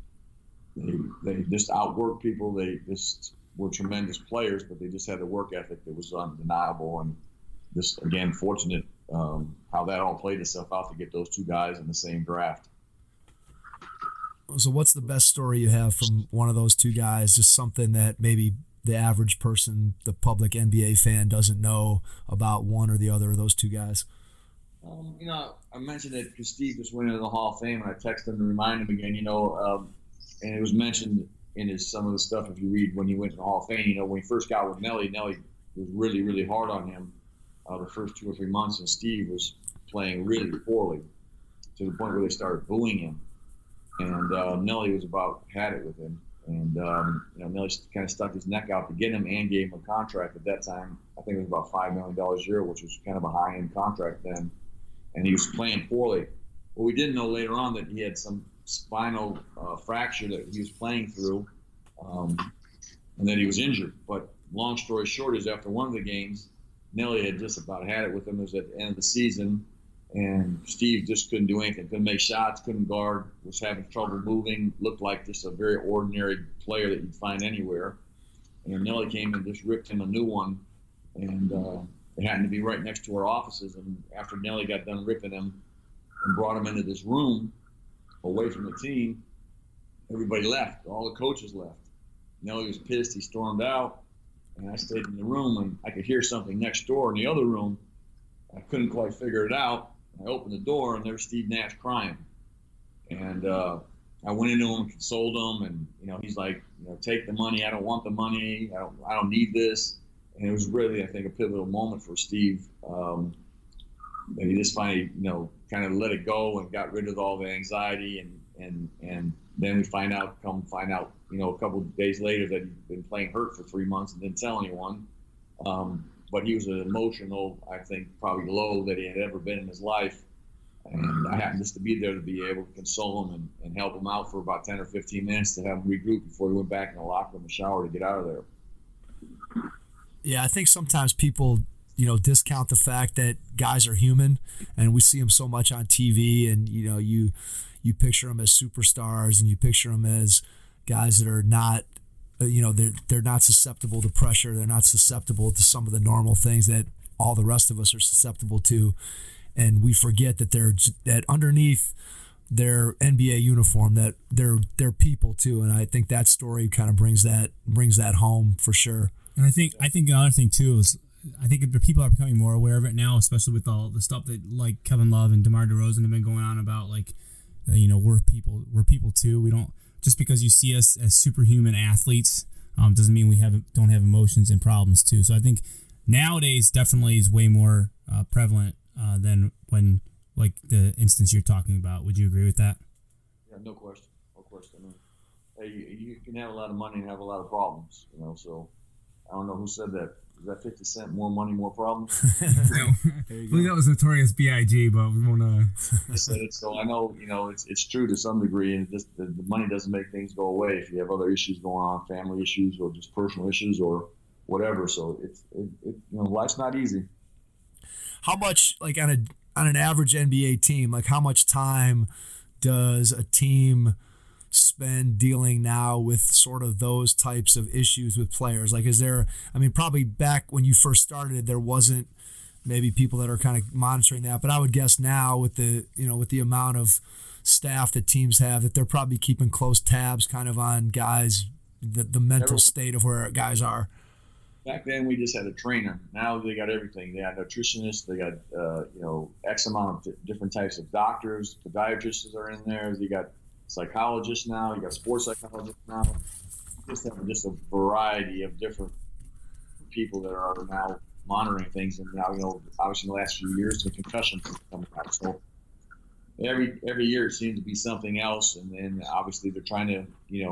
B: They just outworked people. They just were tremendous players, but they just had a work ethic that was undeniable. And just, again, fortunate how that all played itself out to get those two guys in the same draft.
A: So what's the best story you have from one of those two guys? Just something that maybe the average person, the public NBA fan, doesn't know about one or the other of those two guys?
B: I mentioned it because Steve just went into the Hall of Fame, and I texted him to remind him again, and it was mentioned in some of the stuff, if you read when he went to the Hall of Fame, when he first got with Nelly was really, really hard on him the first 2 or 3 months, and Steve was playing really poorly to the point where they started booing him. And Nelly was had it with him. And, Nelly kind of stuck his neck out to get him and gave him a contract at that time. I think it was about $5 million a year, which was kind of a high-end contract then. And he was playing poorly. Well, we didn't know later on that he had some spinal fracture that he was playing through, and that he was injured. But long story short is after one of the games, Nelly had just about had it with him. It was at the end of the season, and Steve just couldn't do anything. Couldn't make shots, couldn't guard, was having trouble moving, looked like just a very ordinary player that you'd find anywhere. And Nelly came and just ripped him a new one, and it happened to be right next to our offices. And after Nelly got done ripping him and brought him into this room away from the team, everybody left. All the coaches left. Nelly was pissed. He stormed out, and I stayed in the room, and I could hear something next door in the other room. I couldn't quite figure it out. I opened the door, and there's Steve Nash crying. And I went into him and consoled him, and he's like, take the money. I don't want the money. I don't need this. And it was really, I think, a pivotal moment for Steve. That he just finally, kind of let it go and got rid of all the anxiety, and then we find out, a couple of days later that he'd been playing hurt for 3 months and didn't tell anyone. But he was an emotional, I think, probably low that he had ever been in his life. And I happened just to be there to be able to console him and help him out for about 10 or 15 minutes to have him regroup before he went back in the locker room and shower to get out of there.
A: Yeah, I think sometimes people, discount the fact that guys are human, and we see them so much on TV, and, you picture them as superstars, and you picture them as guys that are not, they're not susceptible to pressure. They're not susceptible to some of the normal things that all the rest of us are susceptible to. And we forget that that underneath their NBA uniform, that they're people too. And I think that story kind of brings that home for sure.
C: And I think another thing too is, I think the people are becoming more aware of it now, especially with all the stuff that like Kevin Love and DeMar DeRozan have been going on about, like, we're people too. We don't, just because you see us as superhuman athletes doesn't mean we don't have emotions and problems too. So I think nowadays definitely is way more prevalent than when, like the instance you're talking about. Would you agree with that?
B: Yeah, no question. No question. I mean, hey, you can have a lot of money and have a lot of problems, so I don't know who said that. Is that 50 Cent? More money, more problems?
D: I believe that was Notorious B.I.G., but we won't.
B: I said it, so I know, it's true to some degree, and just the money doesn't make things go away if you have other issues going on, family issues or just personal issues or whatever. So life's not easy.
A: How much, like on an average NBA team, like how much time does a team spend dealing now with sort of those types of issues with players? Like, is there, probably back when you first started, there wasn't maybe people that are kind of monitoring that, but I would guess now with the amount of staff that teams have, that they're probably keeping close tabs kind of on guys, the mental state of where guys are.
B: Back then, we just had a trainer. Now they got everything. They got nutritionists. They got, X amount of different types of doctors. Podiatrists are in there. You got psychologists now. You got sports psychologists now. You just have a variety of different people that are now monitoring things. And now, obviously in the last few years, the concussions have come out. So every year it seems to be something else. And then obviously they're trying to,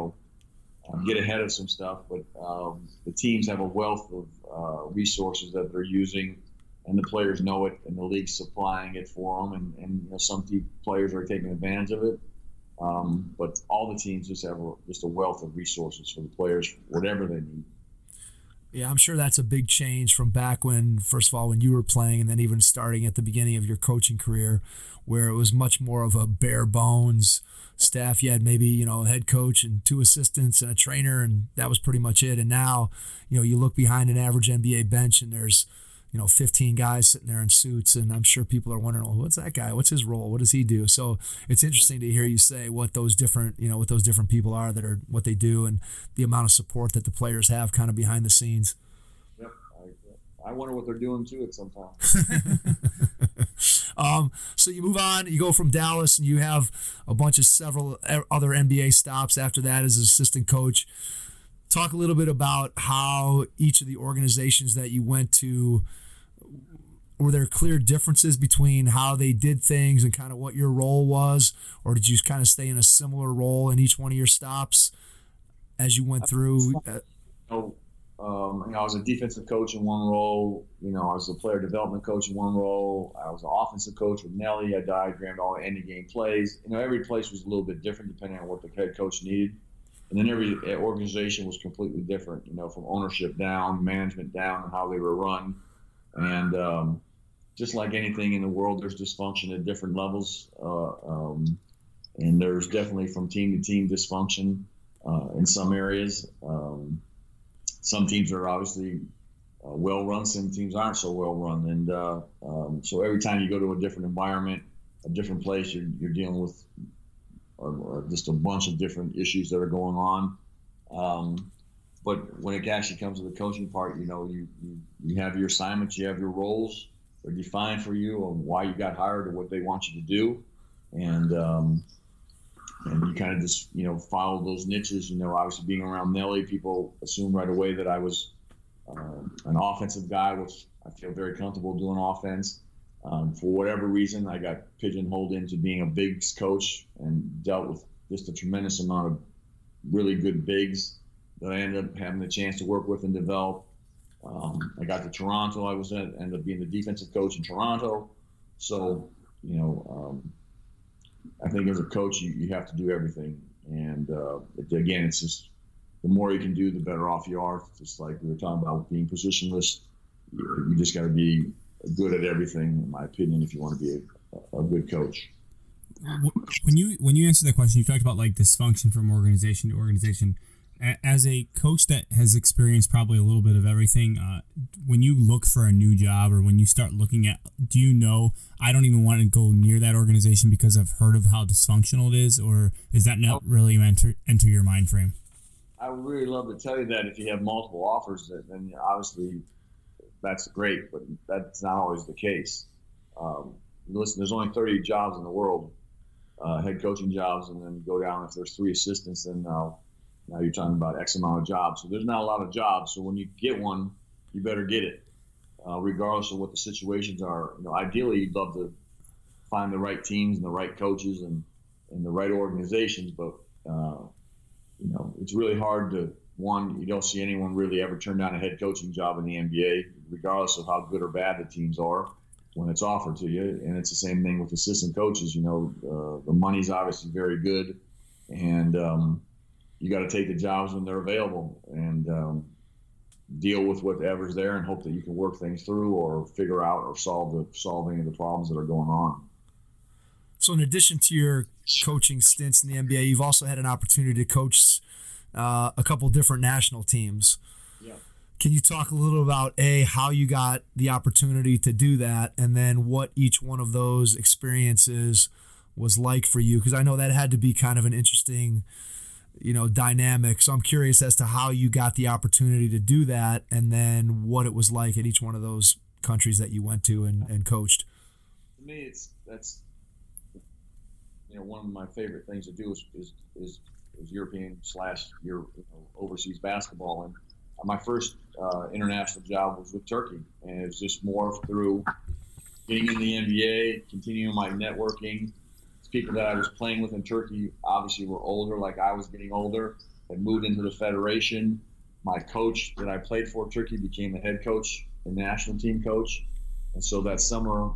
B: get ahead of some stuff. But the teams have a wealth of resources that they're using, and the players know it, and the league's supplying it for them. And some players are taking advantage of it. But all the teams just have a wealth of resources for the players, whatever they need.
A: Yeah, I'm sure that's a big change from back when, first of all, when you were playing, and then even starting at the beginning of your coaching career, where it was much more of a bare bones staff. You had maybe, a head coach and 2 assistants and a trainer, and that was pretty much it. And now, you look behind an average NBA bench and there's, 15 guys sitting there in suits, and I'm sure people are wondering, well, what's that guy? What's his role? What does he do? So it's interesting to hear you say what those different people are, that are what they do, and the amount of support that the players have kind of behind the scenes.
B: Yep. I wonder what they're doing to it sometimes.
A: So you move on, you go from Dallas, and you have a bunch of several other NBA stops after that as an assistant coach. Talk a little bit about how each of the organizations that you went to, were there clear differences between how they did things and kind of what your role was, or did you kind of stay in a similar role in each one of your stops as you went through?
B: I was a defensive coach in one role. I was a player development coach in one role. I was an offensive coach with Nelly. I diagrammed all the ending game plays. Every place was a little bit different depending on what the head coach needed. And then every organization was completely different, from ownership down, management down, and how they were run. And just like anything in the world, there's dysfunction at different levels. And there's definitely from team to team dysfunction in some areas. Some teams are obviously well run, some teams aren't so well run. And so every time you go to a different environment, a different place, you're dealing with just a bunch of different issues that are going on. But when it actually comes to the coaching part, you have your assignments, you have your roles. They're defined for you on why you got hired or what they want you to do. And you kind of just, follow those niches. Obviously being around Nelly, people assume right away that I was an offensive guy, which I feel very comfortable doing offense. For whatever reason, I got pigeonholed into being a bigs coach and dealt with just a tremendous amount of really good bigs that I ended up having the chance to work with and develop. I got to Toronto. I ended up being the defensive coach in Toronto. So, I think as a coach, you have to do everything. And again, it's just the more you can do, the better off you are. Just like we were talking about being positionless, you just got to be good at everything, in my opinion, if you want to be a good coach.
C: When you answer that question, you talked about like dysfunction from organization to organization. As a coach that has experienced probably a little bit of everything, when you look for a new job or when you start looking at, do you know, I don't even want to go near that organization because I've heard of how dysfunctional it is, or is that not really enter your mind frame?
B: I would really love to tell you that if you have multiple offers, then obviously that's great, but that's not always the case. Listen, there's only 30 jobs in the world, head coaching jobs, and then you go down, if there's 3 assistants, then Now you're talking about X amount of jobs. So there's not a lot of jobs. So when you get one, you better get it, regardless of what the situations are. Ideally, you'd love to find the right teams and the right coaches and the right organizations. But, it's really hard to, you don't see anyone really ever turn down a head coaching job in the NBA, regardless of how good or bad the teams are when it's offered to you. And it's the same thing with assistant coaches. The money's obviously very good, and you got to take the jobs when they're available and deal with whatever's there and hope that you can work things through or figure out or solve any of the problems that are going on.
A: So in addition to your coaching stints in the NBA, you've also had an opportunity to coach a couple different national teams.
B: Yeah.
A: Can you talk a little about how you got the opportunity to do that, and then what each one of those experiences was like for you? Because I know that had to be kind of an interesting, dynamic. So I'm curious as to how you got the opportunity to do that, and then what it was like at each one of those countries that you went to and coached.
B: To me, that's one of my favorite things to do is European / overseas basketball. And my first international job was with Turkey, and it was just more through getting in the NBA, continuing my networking. People that I was playing with in Turkey obviously were older, like I was getting older, had moved into the federation. My coach that I played for Turkey became the head coach and national team coach. And so that summer,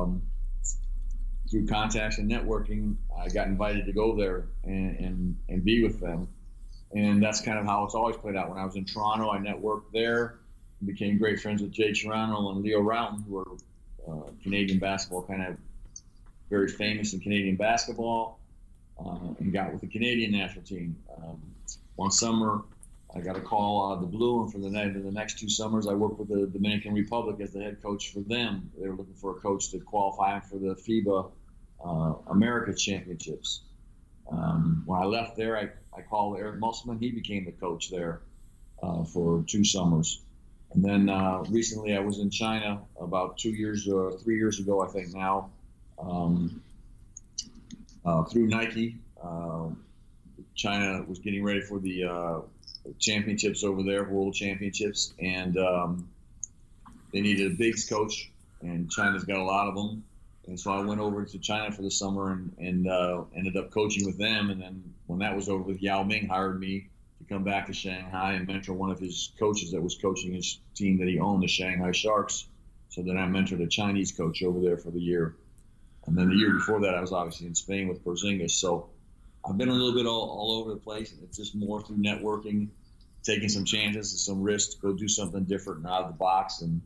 B: through contacts and networking, I got invited to go there and be with them. And that's kind of how it's always played out. When I was in Toronto, I networked there, became great friends with Jay Toronto and Leo Routon, who are Canadian basketball, kind of very famous in Canadian basketball, and got with the Canadian national team. One summer, I got a call out of the blue, and for the next 2 summers, I worked with the Dominican Republic as the head coach for them. They were looking for a coach to qualify for the FIBA America Championships. When I left there, I called Eric Musselman. He became the coach there for 2 summers. And then recently I was in China about 2 years or 3 years ago, I think now, through Nike. China was getting ready for the championships over there, world championships, and they needed a bigs coach, and China's got a lot of them. And so I went over to China for the summer and ended up coaching with them. And then when that was over with, Yao Ming hired me to come back to Shanghai and mentor one of his coaches that was coaching his team that he owned, the Shanghai Sharks. So then I mentored a Chinese coach over there for the year. And then the year before that, I was obviously in Spain with Porzingis. So I've been a little bit all over the place. It's just more through networking, taking some chances and some risks, go do something different and out of the box. And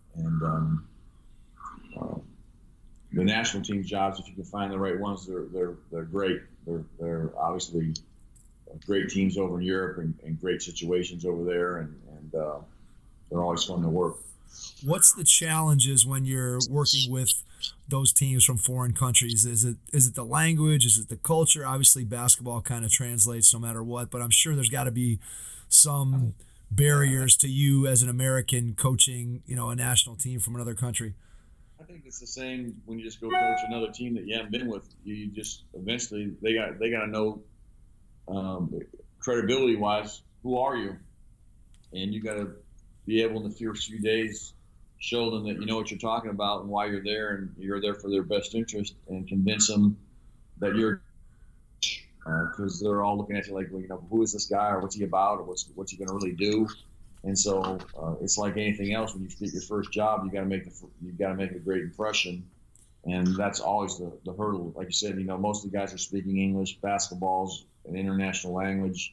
B: the national team jobs, if you can find the right ones, they're great. They're obviously great teams over in Europe and great situations over there, and they're always fun to work.
A: What's the challenges when you're working with those teams from foreign countries? Is it the language? Is it the culture? Obviously, basketball kind of translates no matter what, but I'm sure there's got to be some barriers to you as an American coaching, a national team from another country.
B: I think it's the same when you just go coach another team that you haven't been with. You just eventually they got to know credibility wise, who are you, and you got to be able in the first few days show them that you know what you're talking about and why you're there, and you're there for their best interest, and convince them that you're, because they're all looking at you like, who is this guy, or what's he about, or what's he going to really do. And so it's like anything else. When you get your first job, you got to make a great impression, and that's always the hurdle. Like you said, most of the guys are speaking English. Basketball's an international language.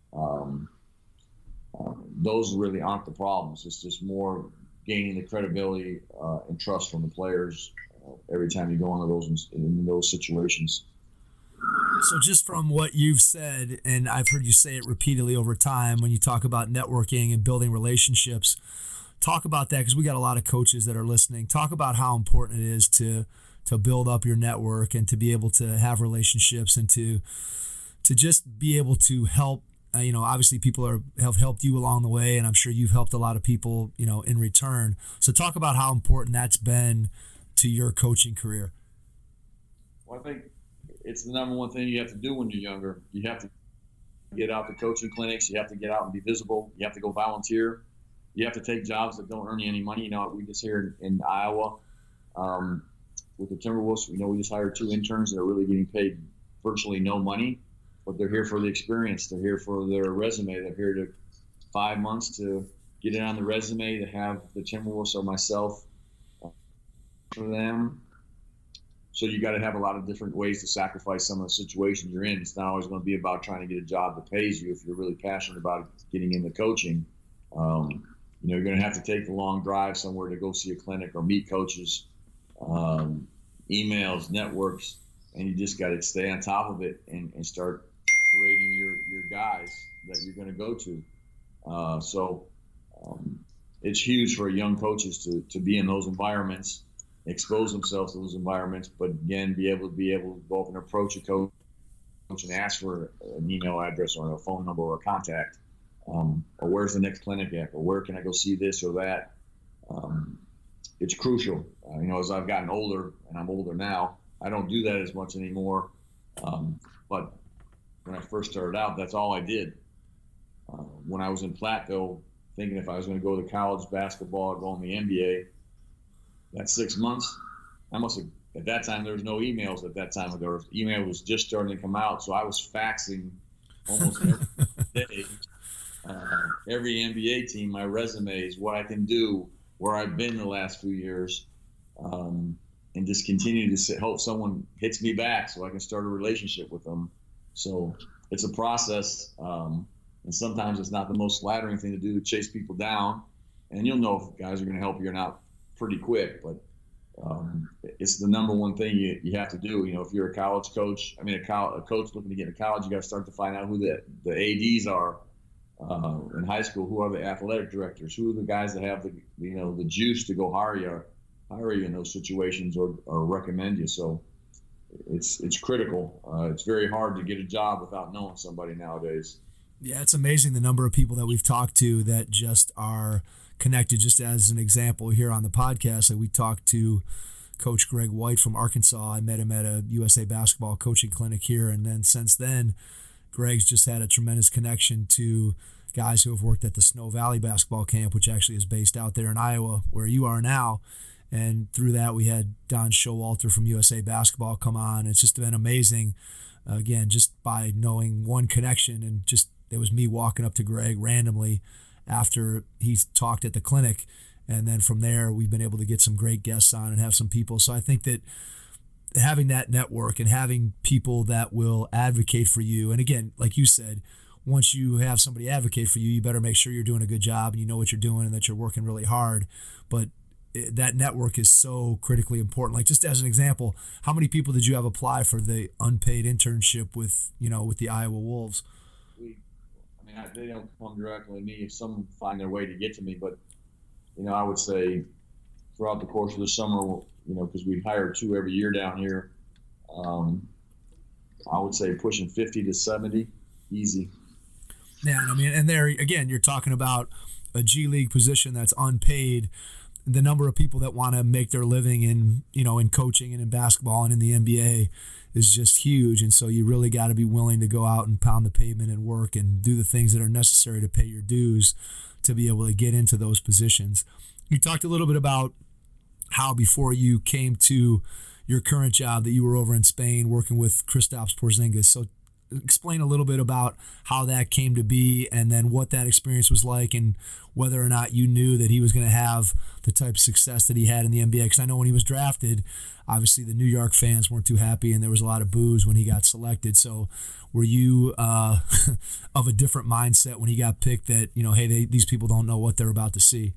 B: Those really aren't the problems. It's just more gaining the credibility and trust from the players every time you go into those situations.
A: So just from what you've said, and I've heard you say it repeatedly over time when you talk about networking and building relationships, talk about that, because we got a lot of coaches that are listening. Talk about how important it is to build up your network and to be able to have relationships and to just be able to help. Obviously people have helped you along the way, and I'm sure you've helped a lot of people, in return. So talk about how important that's been to your coaching career.
B: Well, I think it's the number one thing you have to do when you're younger. You have to get out to coaching clinics. You have to get out and be visible. You have to go volunteer. You have to take jobs that don't earn you any money. You know, we just here in Iowa with the Timberwolves, we just hired 2 interns that are really getting paid virtually no money, but they're here for the experience. They're here for their resume. They're here to 5 months to get it on the resume, to have the Timberwolves or myself for them. So you got to have a lot of different ways to sacrifice some of the situations you're in. It's not always going to be about trying to get a job that pays you. If you're really passionate about getting into coaching, you're going to have to take the long drive somewhere to go see a clinic or meet coaches, emails, networks, and you just got to stay on top of it and start creating your guys that you're going to go to. So it's huge for young coaches to be in those environments, expose themselves to those environments, but again, be able to go up and approach a coach and ask for an email address or a phone number or a contact, or where's the next clinic at, or where can I go see this or that. It's crucial. As I've gotten older, and I'm older now, I don't do that as much anymore. But when I first started out, that's all I did. When I was in Platteville, thinking if I was going to go to college basketball or go in the NBA, that 6 months, at that time, there was no emails at that time. Email was just starting to come out. So I was faxing almost every day. Every NBA team, my resumes, what I can do, where I've been the last few years, and just continue to hope someone hits me back so I can start a relationship with them. So it's a process, and sometimes it's not the most flattering thing to do to chase people down, and you'll know if guys are going to help you or not pretty quick, but it's the number one thing you have to do. If you're a college coach, a coach looking to get into college, you got to start to find out who the ADs are. In high school, who are the athletic directors? Who are the guys that have the juice to go hire you in those situations or recommend you? So it's critical. It's very hard to get a job without knowing somebody nowadays.
A: Yeah, it's amazing the number of people that we've talked to that just are connected. Just as an example here on the podcast, we talked to Coach Greg White from Arkansas. I met him at a USA Basketball coaching clinic here, and then since then, Greg's just had a tremendous connection to guys who have worked at the Snow Valley basketball camp, which actually is based out there in Iowa, where you are now. And through that, we had Don Showalter from USA Basketball come on. It's just been amazing, again, just by knowing one connection. And just it was me walking up to Greg randomly after he's talked at the clinic. And then from there, we've been able to get some great guests on and have some people. So I think that having that network and having people that will advocate for you, and again, like you said, once you have somebody advocate for you, you better make sure you're doing a good job and you know what you're doing and that you're working really hard. But that network is so critically important. Like, just as an example, how many people did you have apply for the unpaid internship with the Iowa Wolves?
B: They don't come directly to me. If some find their way to get to me, but I would say throughout the course of the summer, because we hire 2 every year down here, I would say pushing 50 to 70, easy.
A: Yeah, and there again, you're talking about a G League position that's unpaid. The number of people that want to make their living in coaching and in basketball and in the NBA is just huge. And so you really got to be willing to go out and pound the pavement and work and do the things that are necessary to pay your dues to be able to get into those positions. You talked a little bit about how before you came to your current job that you were over in Spain working with Kristaps Porzingis. So explain a little bit about how that came to be and then what that experience was like and whether or not you knew that he was going to have the type of success that he had in the NBA. Because I know when he was drafted, obviously the New York fans weren't too happy and there was a lot of boos when he got selected. So were you of a different mindset when he got picked that, hey, these people don't know what they're about to see?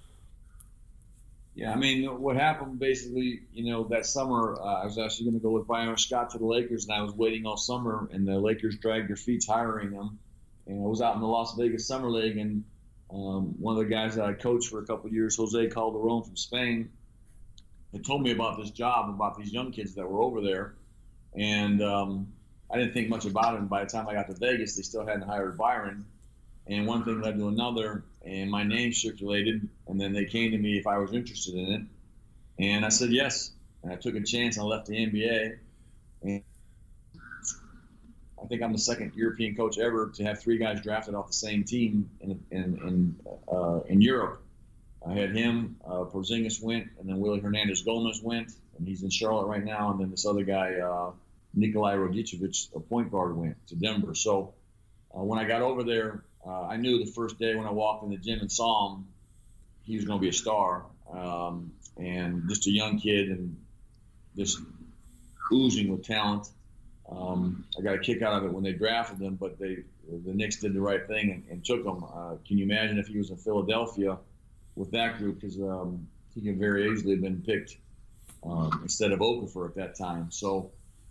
B: Yeah, what happened basically, that summer, I was actually going to go with Byron Scott to the Lakers, and I was waiting all summer, and the Lakers dragged their feet hiring him. And I was out in the Las Vegas Summer League, and one of the guys that I coached for a couple of years, Jose Calderon from Spain, had told me about this job, about these young kids that were over there. And I didn't think much about it. And by the time I got to Vegas, they still hadn't hired Byron. And one thing led to another, and my name circulated, and then they came to me if I was interested in it. And I said yes, and I took a chance. I left the NBA, and I think I'm the second European coach ever to have 3 guys drafted off the same team in Europe. I had him, Porzingis went, and then Willie Hernandez-Gomez went, and he's in Charlotte right now. And then this other guy, Nikolai Rodicevic, a point guard, went to Denver. So when I got over there, I knew the first day when I walked in the gym and saw him, he was going to be a star, and just a young kid and just oozing with talent. I got a kick out of it when they drafted him, but the Knicks did the right thing and took him. Can you imagine if he was in Philadelphia with that group? Because he could very easily have been picked instead of Okafor at that time. So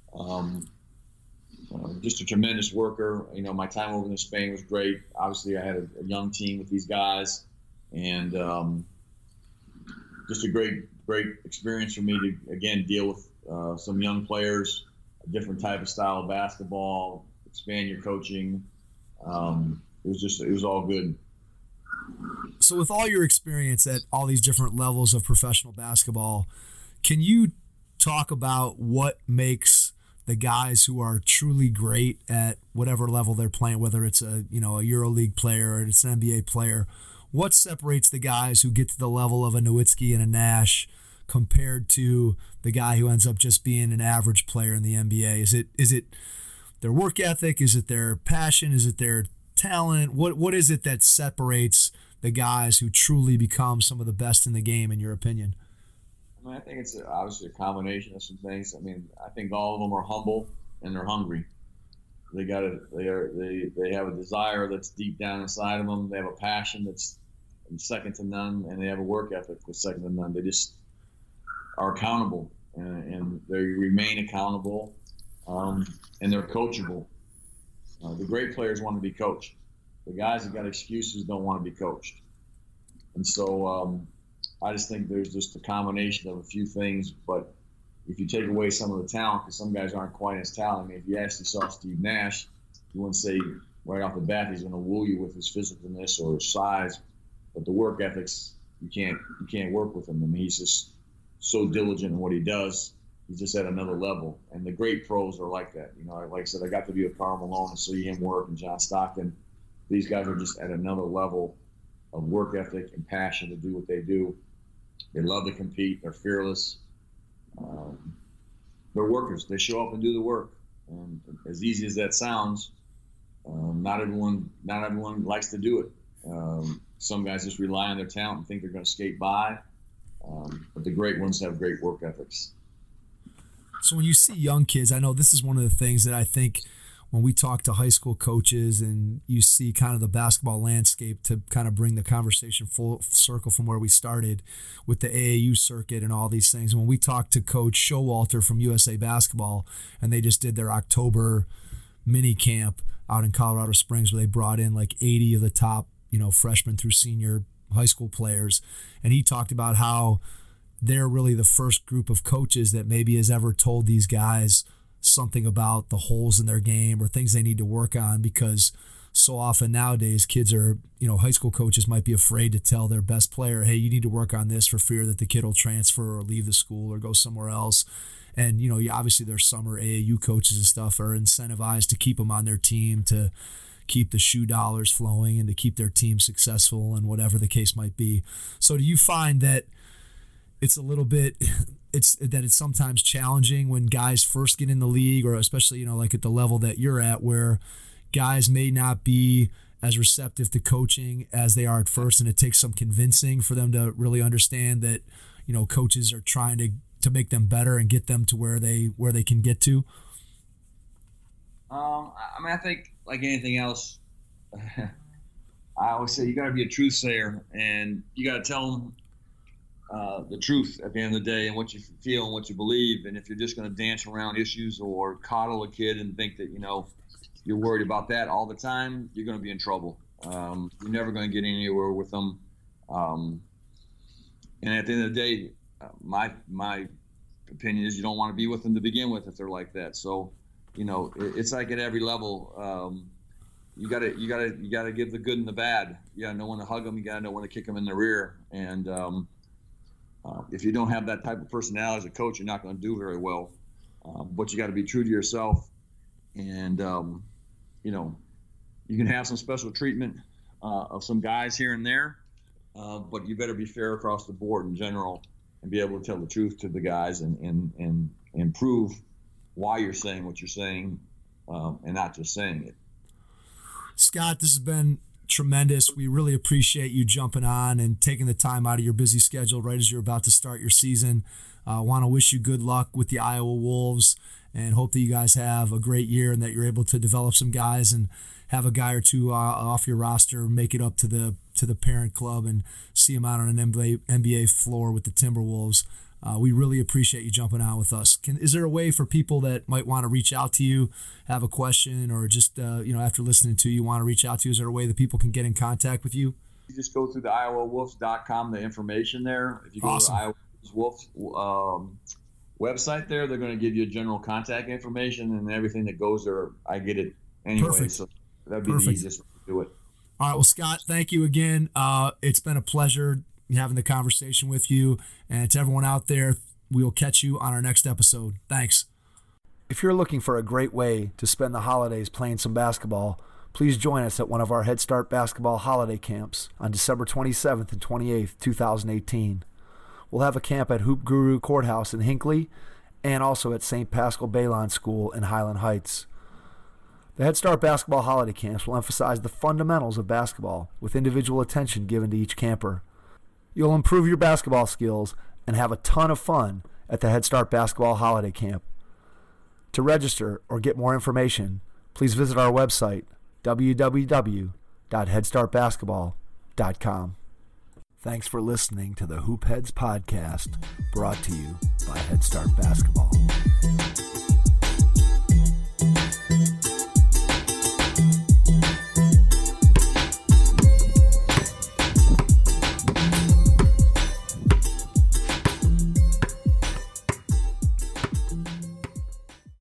B: just a tremendous worker. You know, my time over in Spain was great. Obviously, I had a young team with these guys, and just a great experience for me to, again, deal with some young players, a different type of style of basketball, expand your coaching. It was all good.
A: So with all your experience at all these different levels of professional basketball, can you talk about what makes the guys who are truly great at whatever level they're playing, whether it's a EuroLeague player or it's an NBA player, what separates the guys who get to the level of a Nowitzki and a Nash compared to the guy who ends up just being an average player in the NBA? Is it their work ethic? Is it their passion? Is it their talent? What is it that separates the guys who truly become some of the best in the game, in your opinion?
B: I mean, I think it's obviously a combination of some things. I mean, I think all of them are humble and they're hungry. They have a desire that's deep down inside of them. They have a passion that's second to none, and they have a work ethic that's second to none. They just are accountable, and they remain accountable, and they're coachable. The great players want to be coached. The guys that got excuses don't want to be coached. And so I just think there's just a combination of a few things. But if you take away some of the talent, because some guys aren't quite as talented. I mean, if you actually saw Steve Nash, you wouldn't say right off the bat he's going to woo you with his physicalness or his size. But the work ethics, you can't work with him. I mean, he's just so diligent in what he does. He's just at another level. And the great pros are like that. You know, like I said, I got to be with Karl Malone and see him work, and John Stockton. These guys are just at another level of work ethic and passion to do what they do. They love to compete. They're fearless. They're workers. They show up and do the work. And as easy as that sounds, not everyone likes to do it. Some guys just rely on their talent and think they're going to skate by. But the great ones have great work ethics.
A: So when you see young kids, I know this is one of the things that I think when we talk to high school coaches and you see kind of the basketball landscape, to kind of bring the conversation full circle from where we started with the AAU circuit and all these things. When we talked to Coach Showalter from USA Basketball, and they just did their October mini camp out in Colorado Springs where they brought in like 80 of the top, freshmen through senior high school players. And he talked about how they're really the first group of coaches that maybe has ever told these guys something about the holes in their game or things they need to work on, because so often nowadays kids are, high school coaches might be afraid to tell their best player, hey, you need to work on this, for fear that the kid will transfer or leave the school or go somewhere else. And, obviously their summer AAU coaches and stuff are incentivized to keep them on their team, to keep the shoe dollars flowing and to keep their team successful and whatever the case might be. So do you find that it's a little bit, it's sometimes challenging when guys first get in the league, or especially, like at the level that you're at, where guys may not be as receptive to coaching as they are at first, and it takes some convincing for them to really understand that, coaches are trying to make them better and get them to where they can get to?
B: I think like anything else, I always say you got to be a truth sayer, and you got to tell them the truth at the end of the day, and what you feel and what you believe. And if you're just going to dance around issues or coddle a kid and think that you're worried about that all the time, you're going to be in trouble. You're never going to get anywhere with them. And at the end of the day, my opinion is you don't want to be with them to begin with if they're like that. So, it's like at every level. You gotta give the good and the bad. You gotta know when to hug them. You gotta know when to kick them in the rear. And if you don't have that type of personality as a coach, you're not going to do very well. But you got to be true to yourself And, you can have some special treatment of some guys here and there, but you better be fair across the board in general and be able to tell the truth to the guys and prove why you're saying what you're saying and not just saying it.
A: Scott, this has been tremendous. We really appreciate you jumping on and taking the time out of your busy schedule right as you're about to start your season. I want to wish you good luck with the Iowa Wolves and hope that you guys have a great year and that you're able to develop some guys and have a guy or two off your roster make it up to the parent club and see them out on an NBA floor with the Timberwolves. We really appreciate you jumping on with us. Is there a way for people that might want to reach out to you, have a question, or just after listening to you want to reach out to you? Is there a way that people can get in contact with you?
B: You just go through the iowawolves.com, the information there. If you go to the Iowa Wolves website there, they're going to give you general contact information and everything that goes there. I get it anyway.
A: Perfect.
B: So that'd be the easiest way to do it.
A: All right. Well, Scott, thank you again. It's been a pleasure having the conversation with you. And to everyone out there, we will catch you on our next episode. Thanks. If you're looking for a great way to spend the holidays playing some basketball, please join us at one of our Head Start basketball holiday camps on December 27th and 28th, 2018. We'll have a camp at Hoop Guru Courthouse in Hinckley and also at St. Paschal Baylon School in Highland Heights. The Head Start basketball holiday camps will emphasize the fundamentals of basketball with individual attention given to each camper. You'll improve your basketball skills and have a ton of fun at the Head Start basketball holiday camp. To register or get more information, please visit our website, www.headstartbasketball.com. Thanks for listening to the Hoop Heads podcast, brought to you by Head Start Basketball.